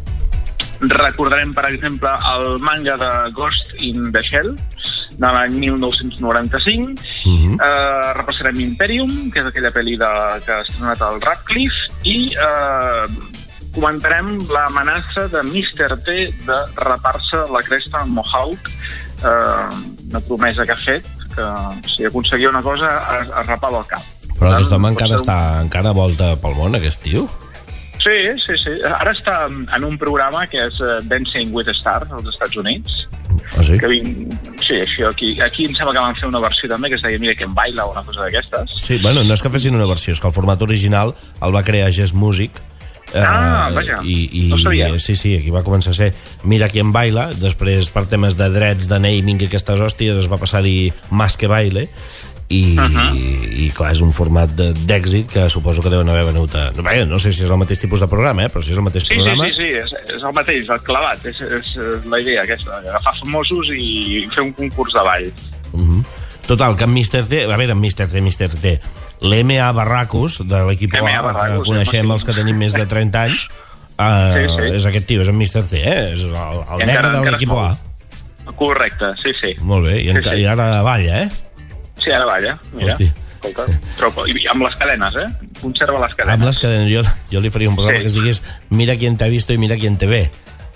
Recordarem, per exemple, el manga de Ghost in the Shell, de l'any mil nou-cents noranta-cinc. Uh-huh. eh, repassarem Imperium, que és aquella pel·li de, que ha estrenat el Radcliffe, i eh, comentarem l'amenaça de míster T de rapar-se la cresta amb Mohawk, eh, una promesa que ha fet, que si aconseguia una cosa es, es rapava el cap. Però aquest home encara està encara volta pel món, aquest tio? Sí, sí, sí. Ara està en un programa que és Dancing with the Stars als Estats Units. Ah, sí? Que vinc... Sí, això, aquí, aquí em sembla que van fer una versió també que es deia Mira Quien Baila o una cosa d'aquestes. Sí, bueno, no és que fessin una versió, és que el format original el va crear Jazz Music. Ah, eh, vaja, i, i, no sabia. Sí, sí, aquí va començar a ser Mira Quien Baila, després per temes de drets, de naming i aquestes hòsties es va passar a dir Más que Baile, i, uh-huh. i, i clar, és un format d'èxit que suposo que deuen haver venut a... No, no sé si és el mateix tipus de programa, eh? Però si és el mateix sí, programa... Sí, sí, sí, és, és el mateix, el clavat, és, és la idea aquesta, agafar famosos i fer un concurs de ball. Uh-huh. Total, que en míster T, a veure, en míster T, míster T, l'M A Barracus, de l'equip A, que coneixem els que tenim més de trenta anys, uh, sí, sí. és aquest tio, és en míster T, eh? És el, el negre de l'equip A. Correcte, sí, sí. Molt bé, i, en, sí, sí. i ara balla, eh? Sí, ara balla, mira. Hosti. Escolta, tropa. I amb les cadenes, eh? Conserva les cadenes. Amb les cadenes. Jo, jo li faria un programa sí. que es digués Mira quién te ha visto i mira quién te ve.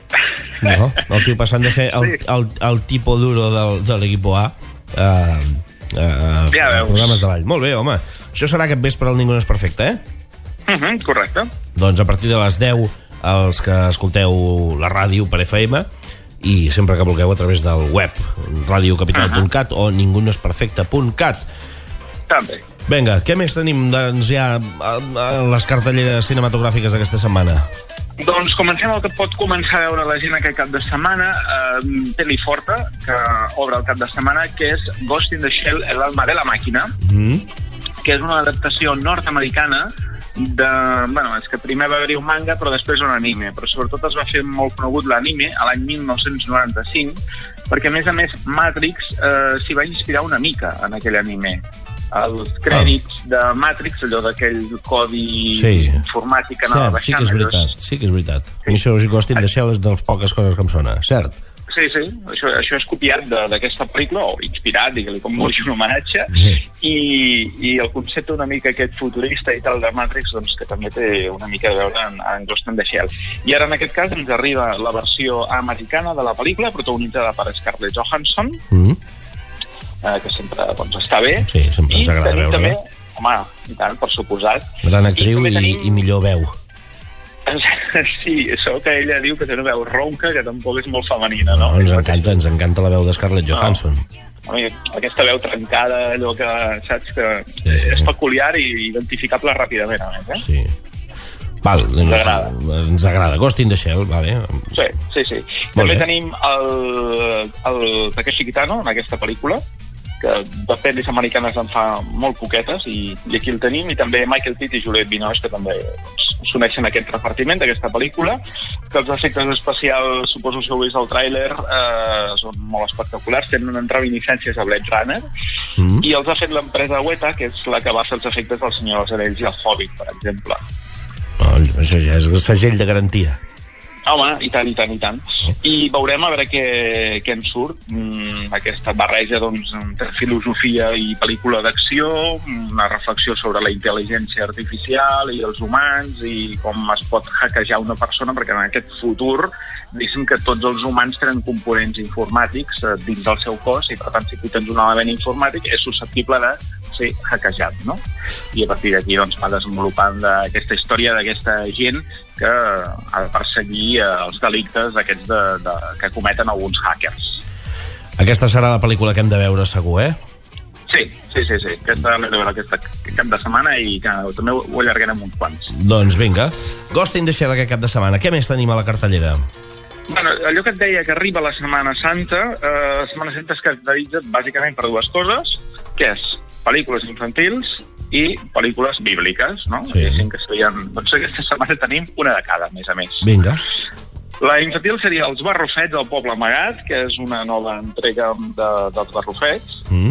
No? El tio passant de ser el, sí. el, el tipo duro del, de l'equip A a uh, uh, ja programes de ball. Molt bé, home. Això serà aquest vespre el Ningú no és perfecte, eh? Uh-huh, correcte. Doncs a partir de les deu, els que escolteu la ràdio per F M, i sempre que vulgueu a través del web radio capital punt cat uh-huh. o ningú no és perfecte punt cat. També. Vinga, què més tenim doncs, ja a, a les cartelleres cinematogràfiques d'aquesta setmana? Doncs comencem el que pot començar a veure la gent aquest cap de setmana, eh, pel·li forta que obre el cap de setmana, que és Ghost in the Shell, el alma de la màquina, mm. que és una adaptació nord-americana de... Bueno, és que primer va haver-hi un manga, però després un anime, però sobretot es va fer molt conegut l'anime a l'any mil nou-cents noranta-cinc, perquè a més a més Matrix eh, s'hi va inspirar una mica en aquell anime. Els crèdits ah. de Matrix, allò d'aquell codi sí. informàtic que anava baixant. Sí que és veritat, sí que és veritat. Sí. A mi això Ghost in the Shell és de les poques coses que em sona, cert? Sí, sí, això, això és copiat d'aquesta pel·lícula, o inspirat, digue-li com vulgui, un homenatge, sí. i, i el concepte una mica aquest futurista i tal de Matrix, doncs que també té una mica a veure en, en Ghost in the Shell. I ara en aquest cas ens arriba la versió americana de la pel·lícula, protagonitzada per Scarlett Johansson, mm. eh, que sempre doncs, està bé. Sí, sempre ens agrada veure-la. També, home, i tant, per suposat. Gran actriu i, i, tenim... i millor veu. Sí, això que ella diu que té una veu ronca, que tampoc és molt femenina, no? no ens encanta, ens encanta la veu de Scarlett Johansson. No. Aquesta veu trencada, allò que, saps, que sí, sí. és peculiar i identificable ràpidament, a més, eh? Sí. Val, ens, ens agrada. Ens agrada. Ghost in the Shell, vale. Sí, sí, sí. Molt També bé. Tenim el, el Takeshi Kitano en aquesta pel·lícula, que de pel·lis americanes en fa molt poquetes, i, i aquí el tenim, i també Michael Pitt i Juliette Binoche, que també doncs, s'uneixen aquest repartiment d'aquesta pel·lícula, que els efectes especials, suposo que heu vist el tràiler, eh, són molt espectaculars, tenen reminiscències a Blade Runner, mm. i els ha fet l'empresa Weta, que és la que va fer els efectes del Senyor dels Anells i el Hobbit, per exemple. Oh, això ja és el segell de garantia. Home, i tant, i tant, i tant. I veurem a veure què, què en surt. Mm, aquesta barreja, doncs, entre filosofia i pel·lícula d'acció, una reflexió sobre la intel·ligència artificial i els humans i com es pot hackejar una persona, perquè en aquest futur diguéssim que tots els humans tenen components informàtics eh, dins del seu cos i, per tant, si tu tens un element informàtic és susceptible de ser hackejat, no? I a partir d'aquí doncs, va desenvolupant aquesta història d'aquesta gent que ha de perseguir eh, els delictes aquests de, de, que cometen alguns hackers. Aquesta serà la pel·lícula que hem de veure segur, eh? Sí, sí, sí, sí. Aquesta l'he de veure aquesta cap de setmana i que també ho allargarem uns quants. Doncs vinga. Ghost in the Shell aquest cap de setmana. Què més tenim a la cartellera? Bueno, allò que et deia que arriba la Setmana Santa, eh, la Setmana Santa es caracteritza bàsicament per dues coses, que és pel·lícules infantils i pel·lícules bíbliques, no? Sí. Que serien... Doncs aquesta setmana tenim una de cada, a més a més. Vinga. La infantil seria Els Barrufets del Poble Amagat, que és una nova entrega de, dels Barrufets. Mm.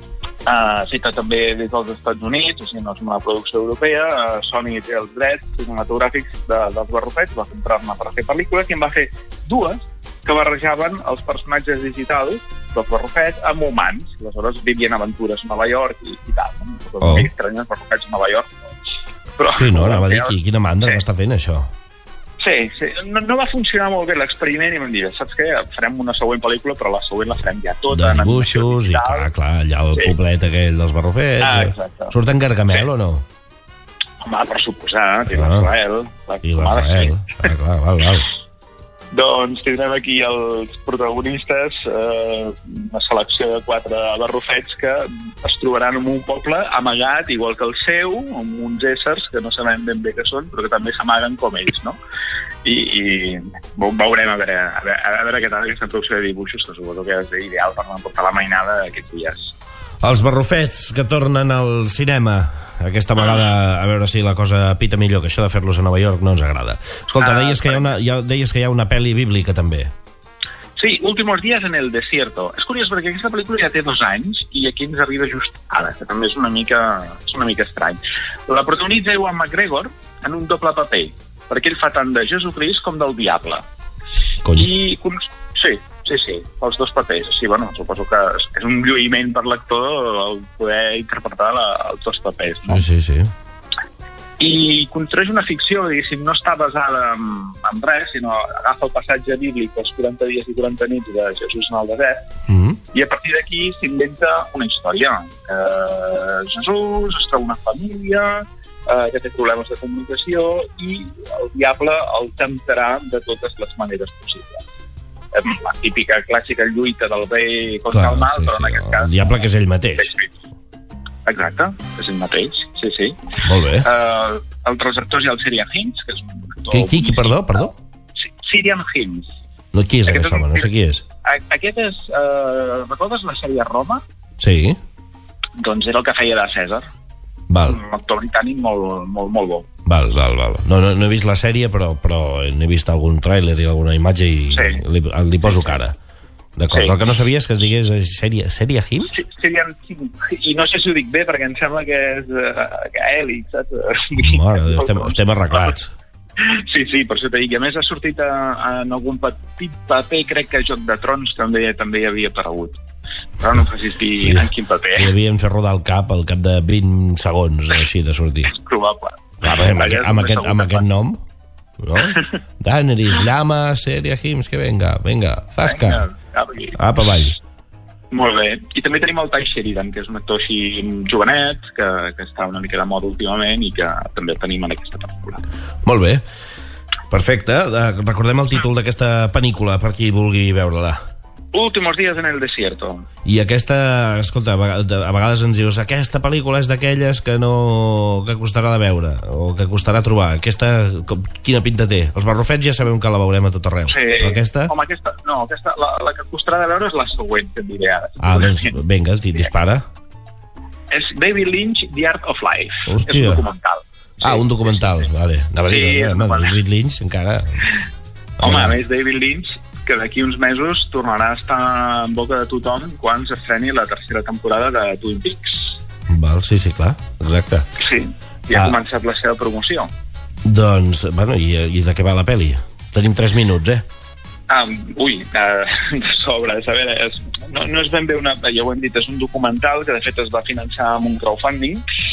Uh, feta també des dels Estats Units, o sigui, no és una producció europea. uh, Sony té els drets cinematogràfics de, dels Barrufets, va comprar-ne per fer pel·lícules i en va fer dues que barrejaven els personatges digitals dels Barrufets amb humans. Aleshores vivien aventures a Nova York i, i tal, no? Oh. Molt estranyes, els Barrufets a Nova York. Però, Sí, no? Anava a dir, qui, quina mandra Sí. m'està fent això? Sí, sí. No, no va funcionar molt bé l'experiment i vam dir, saps què? Farem una següent pel·lícula, però la següent la farem ja tota. De dibuixos i clar, clar, allà el Sí. poblet aquell dels Barrufets. Ah, eh? exacte. Surt en Gargamel Sí. o no? Home, per suposar, i Ah. l'Israel. I l'Israel. Ah, clar, val, val. Doncs tindrem aquí els protagonistes, eh, una selecció de quatre barrufets que es trobaran en un poble amagat, igual que el seu, amb uns éssers que no sabem ben bé què són, però que també s'amaguen com ells, no? I, i veurem a veure, a veure, a veure què tal aquesta producció de dibuixos, que suposo que és ideal per no portar la mainada aquests dies. Els Barrufets que tornen al cinema aquesta vegada, a veure si la cosa pita millor, que això de fer-los a Nova York no ens agrada. Escolta, Ah, deies que hi ha una, ja, deies que hi ha una pel·li bíblica també. Sí, Últimos días en el desierto. És curiós perquè aquesta pel·lícula ja té dos anys i aquí ens arriba just ara, que també és una mica, és una mica estrany. La protagonitza Ewan McGregor en un doble paper, perquè ell fa tant de Jesucrist com del diable. Cony. I, com, sí, sí, sí, els dos papers. Sí, bueno, suposo que és, és un lluïment per l'actor el poder interpretar la, els dos papers, no? Sí, sí, sí. I construeix una ficció, diguéssim, no està basada en, en res, sinó agafa el passatge bíblic dels quaranta dies i quaranta nits de Jesús en el desert, Mm -hmm. i a partir d'aquí s'inventa una història. Eh, Jesús es troba una família eh, que té problemes de comunicació i el diable el temptarà de totes les maneres possibles. Eh, la típica clàssica lluita del bé contra Clar, el mal, sí, però sí, en aquest el cas... diable que és ell mateix. Exacte, és ell mateix, sí, sí. Molt bé. Uh, altres actors hi ha el Sirian Hines, que és un actor... Qui, qui, qui, perdó, perdó? Sí, Sirian Hines. No, qui és Aquest aquest és un- home? No sé qui és. A- Aquest és... Uh, recordes la sèrie Roma? Sí, Doncs era el que feia de Cèsar. val, Un actor britànic molt, molt, molt bo. val, val, val. No, no, no he vist la sèrie, però, però n'he vist algun tràiler i alguna imatge i Sí. li, li poso cara. D'acord, Sí. el que no sabia és que es digués eh, sèrie, sèrie Hims? Sí, Sirian Hines. I no sé si ho dic bé, perquè em sembla que és uh, gaèlic, saps? Mare, de Déu, estem, estem arreglats. Sí, sí, per això t'he dit que a més ha sortit a, en algun petit paper, crec que Joc de Trons també també hi havia aparegut. Però no em facis dir en quin paper. Li havien fet rodar el cap al cap de vint segons, així, de sortir. És probable. Clar, amb, amb, aquest, amb, aquest, amb aquest nom, no? Daenerys, llama, sèrie Hims, que venga, venga, zasca. Vinga, cap aquí. Apa, avall. Molt bé. I també tenim el Ty Sheridan, que és un actor així jovenet, que, que està una mica de moda últimament i que també el tenim en aquesta temporada. Molt bé. Perfecte. Eh, Recordem el títol d'aquesta pel·lícula per qui vulgui veure-la. Últimos días en el desierto. I aquesta, escolta, a vega- a vegades ens dius aquesta pel·lícula és d'aquelles que no que costarà de veure o que costarà trobar. Aquesta, com, quina pinta té? Els Barrufets ja sabem que la veurem a tot arreu. Sí. Però aquesta? Home, aquesta, no, aquesta, la, la que costarà de veure és la següent, que et diré ara. Ah, doncs vinga, di- dispara. És David Lynch, The Art of Life. Hòstia. És un documental. Ah, un documental, vale. Anava a dir, Sí, no, és no, documental. David Lynch encara... Home, a més, David Lynch, que d'aquí uns mesos tornarà a estar en boca de tothom quan s'estreni la tercera temporada de Twin Peaks. Val, sí, sí, clar, exacte. Sí, i ha Ah. començat la seva promoció. Doncs, bueno, i, i de què va la pel·li? Tenim tres minuts, eh? Ah, ui, uh, de sobres. A veure, és, no, no és ben bé una... Ja ho hem dit, és un documental que de fet es va finançar amb un crowdfunding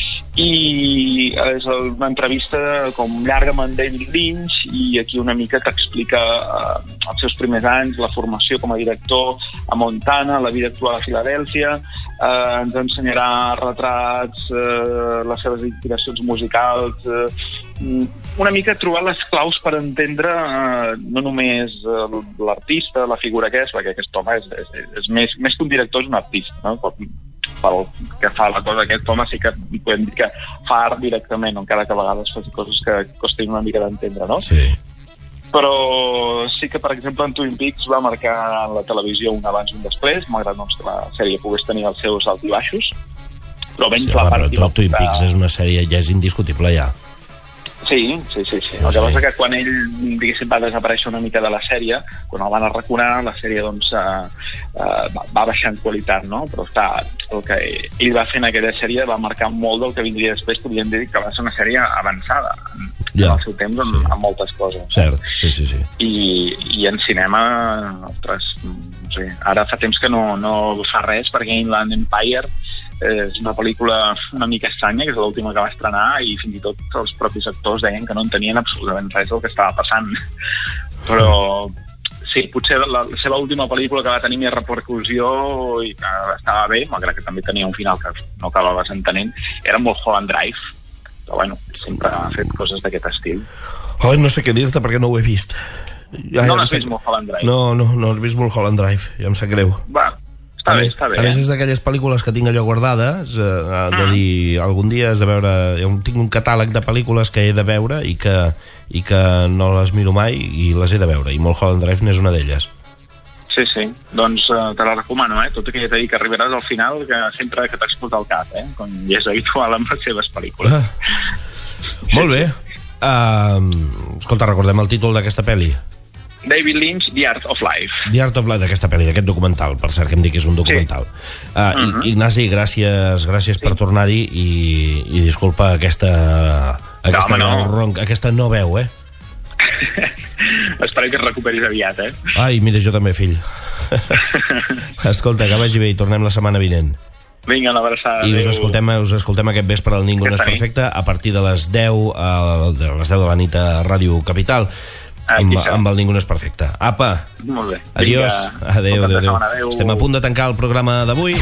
i és una entrevista com llarga amb en David Lynch i aquí una mica t'explica uh, els seus primers anys, la formació com a director a Montana, la vida actual a Filadèlfia, uh, ens ensenyarà retrats, uh, les seves inspiracions musicals, uh, una mica trobar les claus per entendre uh, no només uh, l'artista, la figura que és, perquè aquest home és, és, és més, més que un director, és un artista, no? Pel que fa la cosa, aquest home sí que podem dir que fa art directament, encara que a vegades faci coses que costin una mica d'entendre, no? Sí. Però sí que, per exemple, en Twin Peaks va marcar en la televisió un abans i un després, malgrat doncs, que la sèrie pogués tenir els seus alts i baixos, però menys sí, la part... Però Twin portar... Peaks és una sèrie, ja és indiscutible, ja. Sí, sí, sí, sí. El que passa que quan ell, diguéssim, va desaparèixer una mica de la sèrie, quan el van arraconar, la sèrie, doncs, uh, uh, va, va baixar en qualitat, no? Però està, el que ell va fer en aquella sèrie va marcar molt del que vindria després, podríem dir que va ser una sèrie avançada ja, en el seu temps sí. en, en moltes coses. Cert, sí, sí, sí. I, i en cinema, ostres, no sé, ara fa temps que no, no fa res, perquè Inland Empire és una pel·lícula una mica estranya, que és l'última que va estrenar, i fins i tot els propis actors deien que no entenien absolutament res del que estava passant. Però sí, potser la, la seva última pel·lícula que va tenir més repercussió i que estava bé, malgrat que també tenia un final que no acabaves entenent, era Mulholland Drive. Però bueno, sempre ha fet coses d'aquest estil. Oh, no sé què dir-te perquè no ho he vist. Ja, no ja l'has vist Mulholland Drive? No, no, no he vist Mulholland Drive, ja em sap greu. Va, està bé, està bé. A més, és d'aquelles pel·lícules que tinc allò guardades, eh, de dir, algun dia has de veure... Jo tinc un catàleg de pel·lícules que he de veure i que, i que no les miro mai i les he de veure, i Mulholland Drive n'és una d'elles. Sí, sí, doncs uh, te la recomano, eh? Tot i que ja t'he dit que arribaràs al final, que sempre que t'explota el cap, eh? Com ja és habitual amb les seves pel·lícules. Ah. Molt bé. Uh, escolta, recordem el títol d'aquesta pel·li. David Lynch, The Art of Life. The Art of Life, d'aquesta pel·li, d'aquest documental, per cert, que em dic que és un documental. Sí. Uh, uh-huh. Ignasi, gràcies, gràcies sí. per tornar-hi i, i disculpa aquesta, aquesta, no, no. Ronca, aquesta no veu, eh? Espero que es recuperis aviat, eh? Ai, mira, jo també, fill. Escolta, que vagi bé i tornem la setmana vinent. Vinga, una abraçada. I us escoltem, us escoltem aquest vespre al Ningú no és perfecte a partir de les deu, a les deu de la nit a Ràdio Capital. Amb, amb el Ningú no és perfecte. Apa, molt bé. Adiós. Adéu, adéu, adéu. adéu. Estem a punt de tancar el programa d'avui.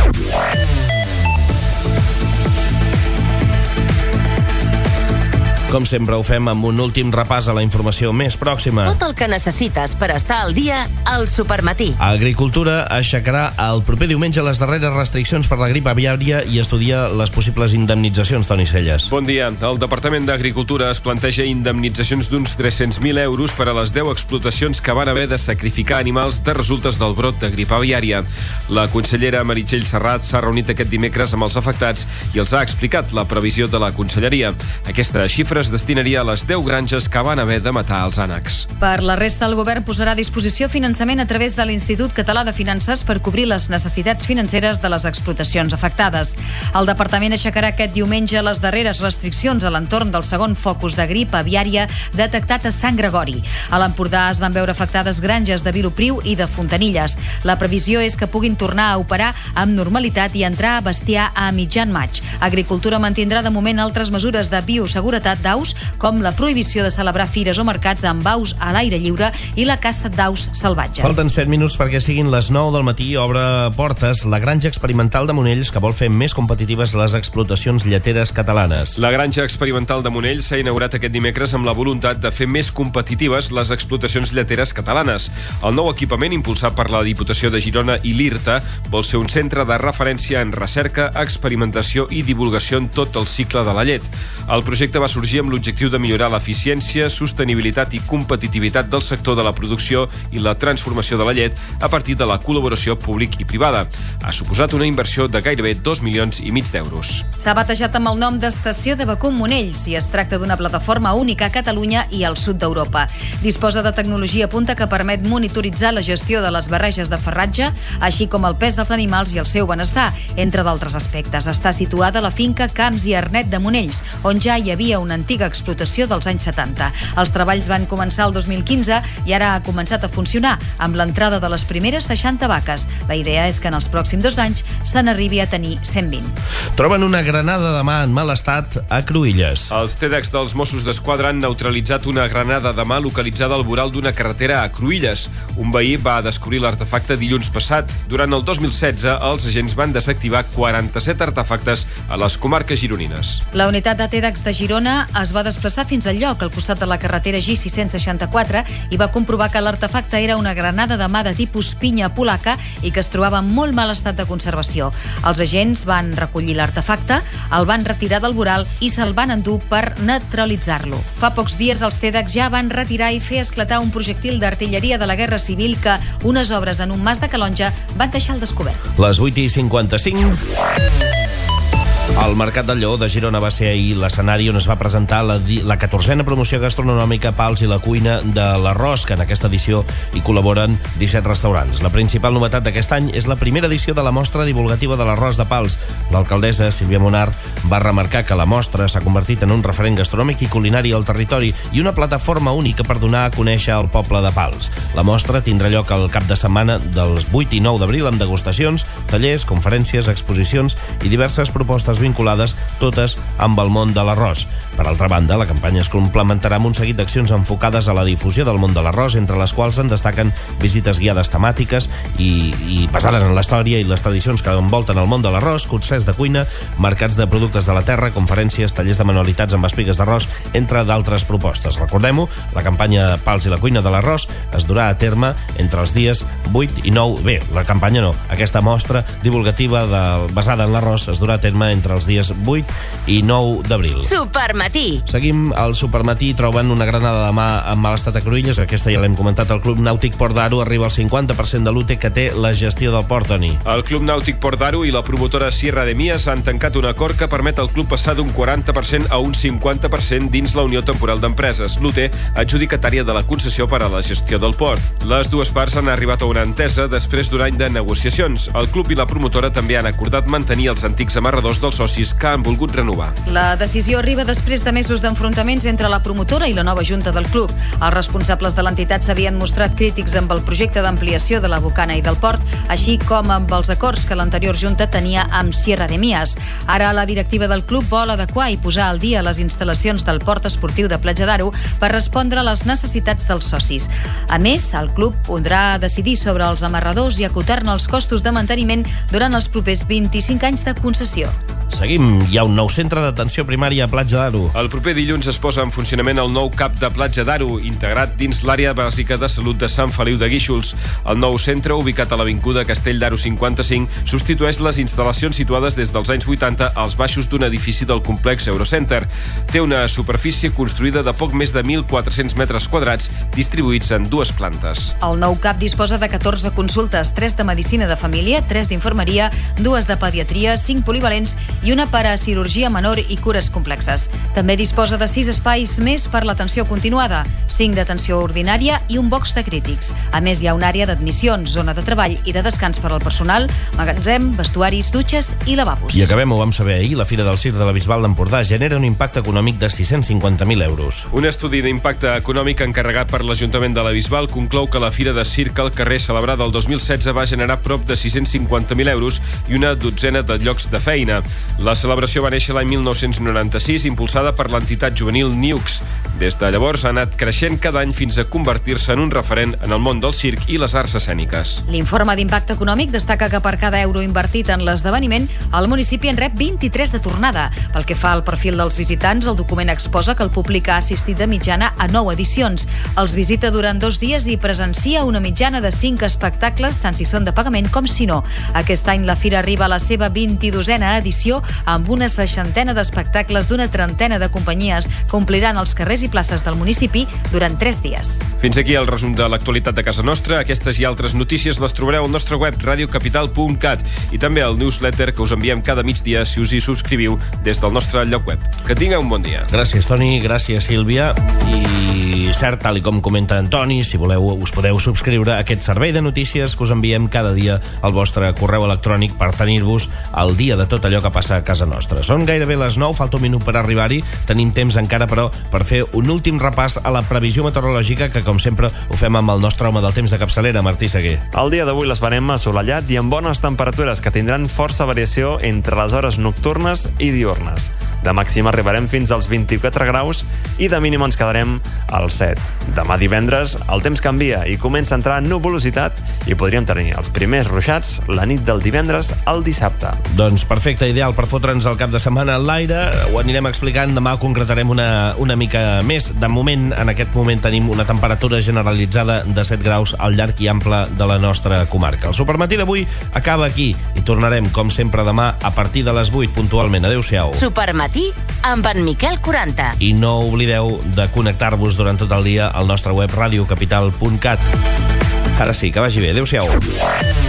Com sempre ho fem amb un últim repàs a la informació més pròxima. Tot el que necessites per estar al dia al Supermatí. Agricultura aixecarà el proper diumenge les darreres restriccions per la grip aviària i estudia les possibles indemnitzacions, Toni Celles. Bon dia. El Departament d'Agricultura es planteja indemnitzacions d'uns tres-cents mil euros per a les deu explotacions que van haver de sacrificar animals de resultes del brot de grip aviària. La consellera Meritxell Serrat s'ha reunit aquest dimecres amb els afectats i els ha explicat la previsió de la conselleria. Aquesta xifra es destinaria a les deu granges que van haver de matar els ànecs. Per la resta, el govern posarà a disposició finançament a través de l'Institut Català de Finances per cobrir les necessitats financeres de les explotacions afectades. El departament aixecarà aquest diumenge les darreres restriccions a l'entorn del segon focus de grip aviària detectat a Sant Gregori. A l'Empordà es van veure afectades granges de Vilopriu i de Fontanilles. La previsió és que puguin tornar a operar amb normalitat i entrar a bestiar a mitjan maig. Agricultura mantindrà de moment altres mesures de bioseguretat d'aus, com la prohibició de celebrar fires o mercats amb aus a l'aire lliure i la caça d'aus salvatges. Falten set minuts perquè siguin les nou del matí. Obre portes la granja experimental de Monells, que vol fer més competitives les explotacions lleteres catalanes. La granja experimental de Monells s'ha inaugurat aquest dimecres amb la voluntat de fer més competitives les explotacions lleteres catalanes. El nou equipament, impulsat per la Diputació de Girona i l'IRTA, vol ser un centre de referència en recerca, experimentació i divulgació en tot el cicle de la llet. El projecte va sorgir amb l'objectiu de millorar l'eficiència, sostenibilitat i competitivitat del sector de la producció i la transformació de la llet a partir de la col·laboració públic i privada. Ha suposat una inversió de gairebé dos milions i mig d'euros. S'ha batejat amb el nom d'Estació de Vacum Monells i es tracta d'una plataforma única a Catalunya i al sud d'Europa. Disposa de tecnologia punta que permet monitoritzar la gestió de les barreges de farratge, així com el pes dels animals i el seu benestar, entre d'altres aspectes. Està situada a la finca Camps i Arnet de Monells, on ja hi havia un l'antiga explotació dels anys setanta. Els treballs van començar el dos mil quinze i ara ha començat a funcionar amb l'entrada de les primeres seixanta vaques. La idea és que en els pròxims dos anys se n'arribi a tenir cent vint. Troben una granada de mà en mal estat a Cruïlles. Els TEDx dels Mossos d'Esquadra han neutralitzat una granada de mà localitzada al voral d'una carretera a Cruïlles. Un veí va descobrir l'artefacte dilluns passat. Durant el dos mil setze, els agents van desactivar quaranta-set artefactes a les comarques gironines. La unitat de TEDx de Girona es va desplaçar fins al lloc, al costat de la carretera G sis cents seixanta-quatre, i va comprovar que l'artefacte era una granada de mà de tipus pinya polaca i que es trobava en molt mal estat de conservació. Els agents van recollir l'artefacte, el van retirar del voral i se'l van endur per neutralitzar-lo. Fa pocs dies els TEDx ja van retirar i fer esclatar un projectil d'artilleria de la Guerra Civil que unes obres en un mas de Calonja van deixar al descobert. Les vuit i cinquanta-cinc. El Mercat del Lleó de Girona va ser ahir l'escenari on es va presentar la, la catorzena promoció gastronòmica Pals i la cuina de l'arròs, que en aquesta edició hi col·laboren disset restaurants. La principal novetat d'aquest any és la primera edició de la mostra divulgativa de l'arròs de Pals. L'alcaldessa, Sílvia Monar, va remarcar que la mostra s'ha convertit en un referent gastronòmic i culinari al territori i una plataforma única per donar a conèixer el poble de Pals. La mostra tindrà lloc al cap de setmana dels vuit i nou d'abril amb degustacions, tallers, conferències, exposicions i diverses propostes vinculades, totes amb el món de l'arròs. Per altra banda, la campanya es complementarà amb un seguit d'accions enfocades a la difusió del món de l'arròs, entre les quals en destaquen visites guiades temàtiques i, i basades en la història i les tradicions que envolten el món de l'arròs, curses de cuina, mercats de productes de la terra, conferències, tallers de manualitats amb espigues d'arròs, entre d'altres propostes. Recordem-ho, la campanya Pals i la cuina de l'arròs es durà a terme entre els dies vuit i nou... Bé, la campanya no, aquesta mostra divulgativa de, basada en l'arròs es durà a terme entre els dies vuit i nou d'abril. Supermatí. Seguim al Supermatí, troben una granada de mà en mal estat a Cruïlles. Aquesta ja l'hem comentat. El Club Nàutic Port d'Aro arriba al cinquanta per cent de l'U T E que té la gestió del port, Toni. El Club Nàutic Port d'Aro i la promotora Sierra de Mies han tancat un acord que permet al club passar d'un quaranta per cent a un cinquanta per cent dins la Unió Temporal d'Empreses, l'U T E, adjudicatària de la concessió per a la gestió del port. Les dues parts han arribat a una entesa després d'un any de negociacions. El club i la promotora també han acordat mantenir els antics amarradors dels socis que han volgut renovar. La decisió arriba després de mesos d'enfrontaments entre la promotora i la nova junta del club. Els responsables de l'entitat s'havien mostrat crítics amb el projecte d'ampliació de la Bocana i del port, així com amb els acords que l'anterior junta tenia amb Sierra de Mies. Ara la directiva del club vol adequar i posar al dia les instal·lacions del port esportiu de Platja d'Aro per respondre a les necessitats dels socis. A més, el club podrà decidir sobre els amarradors i acotar-ne els costos de manteniment durant els propers vint-i-cinc anys de concessió. Seguim. Hi ha un nou centre d'atenció primària a Platja d'Aro. El proper dilluns es posa en funcionament el nou CAP de Platja d'Aro, integrat dins l'àrea bàsica de salut de Sant Feliu de Guíxols. El nou centre, ubicat a l'avinguda Castell d'Aro cinquanta-cinc, substitueix les instal·lacions situades des dels anys vuitanta als baixos d'un edifici del complex Eurocenter. Té una superfície construïda de poc més de mil quatre-cents metres quadrats, distribuïts en dues plantes. El nou CAP disposa de catorze consultes, tres de medicina de família, tres d'infermeria, dues de pediatria, cinc polivalents i una per a cirurgia menor i cures complexes. També disposa de sis espais més per l'atenció continuada, cinc d'atenció ordinària i un box de crítics. A més, hi ha una àrea d'admissions, zona de treball i de descans per al personal, magatzem, vestuaris, dutxes i lavabos. I acabem, ho vam saber ahir, la Fira del Circ de la Bisbal d'Empordà genera un impacte econòmic de sis-cents cinquanta mil euros. Un estudi d'impacte econòmic encarregat per l'Ajuntament de la Bisbal conclou que la Fira de Circ al carrer celebrada el dos mil setze va generar prop de sis-cents cinquanta mil euros i una dotzena de llocs de feina. La celebració va néixer l'any mil nou-cents noranta-sis, impulsada per l'entitat juvenil Niux. Des de llavors ha anat creixent cada any fins a convertir-se en un referent en el món del circ i les arts escèniques. L'informe d'impacte econòmic destaca que per cada euro invertit en l'esdeveniment, el municipi en rep vint-i-tres de tornada. Pel que fa al perfil dels visitants, el document exposa que el públic ha assistit de mitjana a nou edicions. Els visita durant dos dies i presencia una mitjana de cinc espectacles, tant si són de pagament com si no. Aquest any la Fira arriba a la seva vint-i-dosena edició amb una seixantena d'espectacles d'una trentena de companyies que ompliran els carrers i places del municipi durant tres dies. Fins aquí el resum de l'actualitat de casa nostra. Aquestes i altres notícies les trobareu al nostre web radio capital punt cat i també al newsletter que us enviem cada migdia si us hi subscriviu des del nostre lloc web. Que tingueu un bon dia. Gràcies, Toni, gràcies, Sílvia. I cert, tal i com comenta Antoni, si voleu us podeu subscriure a aquest servei de notícies que us enviem cada dia al vostre correu electrònic per tenir-vos al dia de tot allò que passa passa a casa nostra. Són gairebé les nou, falta un minut per arribar-hi. Tenim temps encara, però, per fer un últim repàs a la previsió meteorològica, que, com sempre, ho fem amb el nostre home del temps de capçalera, Martí Seguer. El dia d'avui l'esperem assolellat i amb bones temperatures que tindran força variació entre les hores nocturnes i diurnes. De màxima arribarem fins als vint-i-quatre graus i de mínim ens quedarem als set. Demà divendres el temps canvia i comença a entrar nuvolositat i podríem tenir els primers ruixats la nit del divendres al dissabte. Doncs perfecte, ideal per fotre'ns el cap de setmana en l'aire. Ho anirem explicant, demà concretarem una, una mica més. De moment, en aquest moment tenim una temperatura generalitzada de set graus al llarg i ample de la nostra comarca. El Supermatí d'avui acaba aquí i tornarem, com sempre, demà a partir de les vuit puntualment. Adéu-siau. Supermatí amb en Miquel quaranta. I no oblideu de connectar-vos durant tot el dia al nostre web radiocapital punt cat. Ara sí, que vagi bé. Adéu-siau.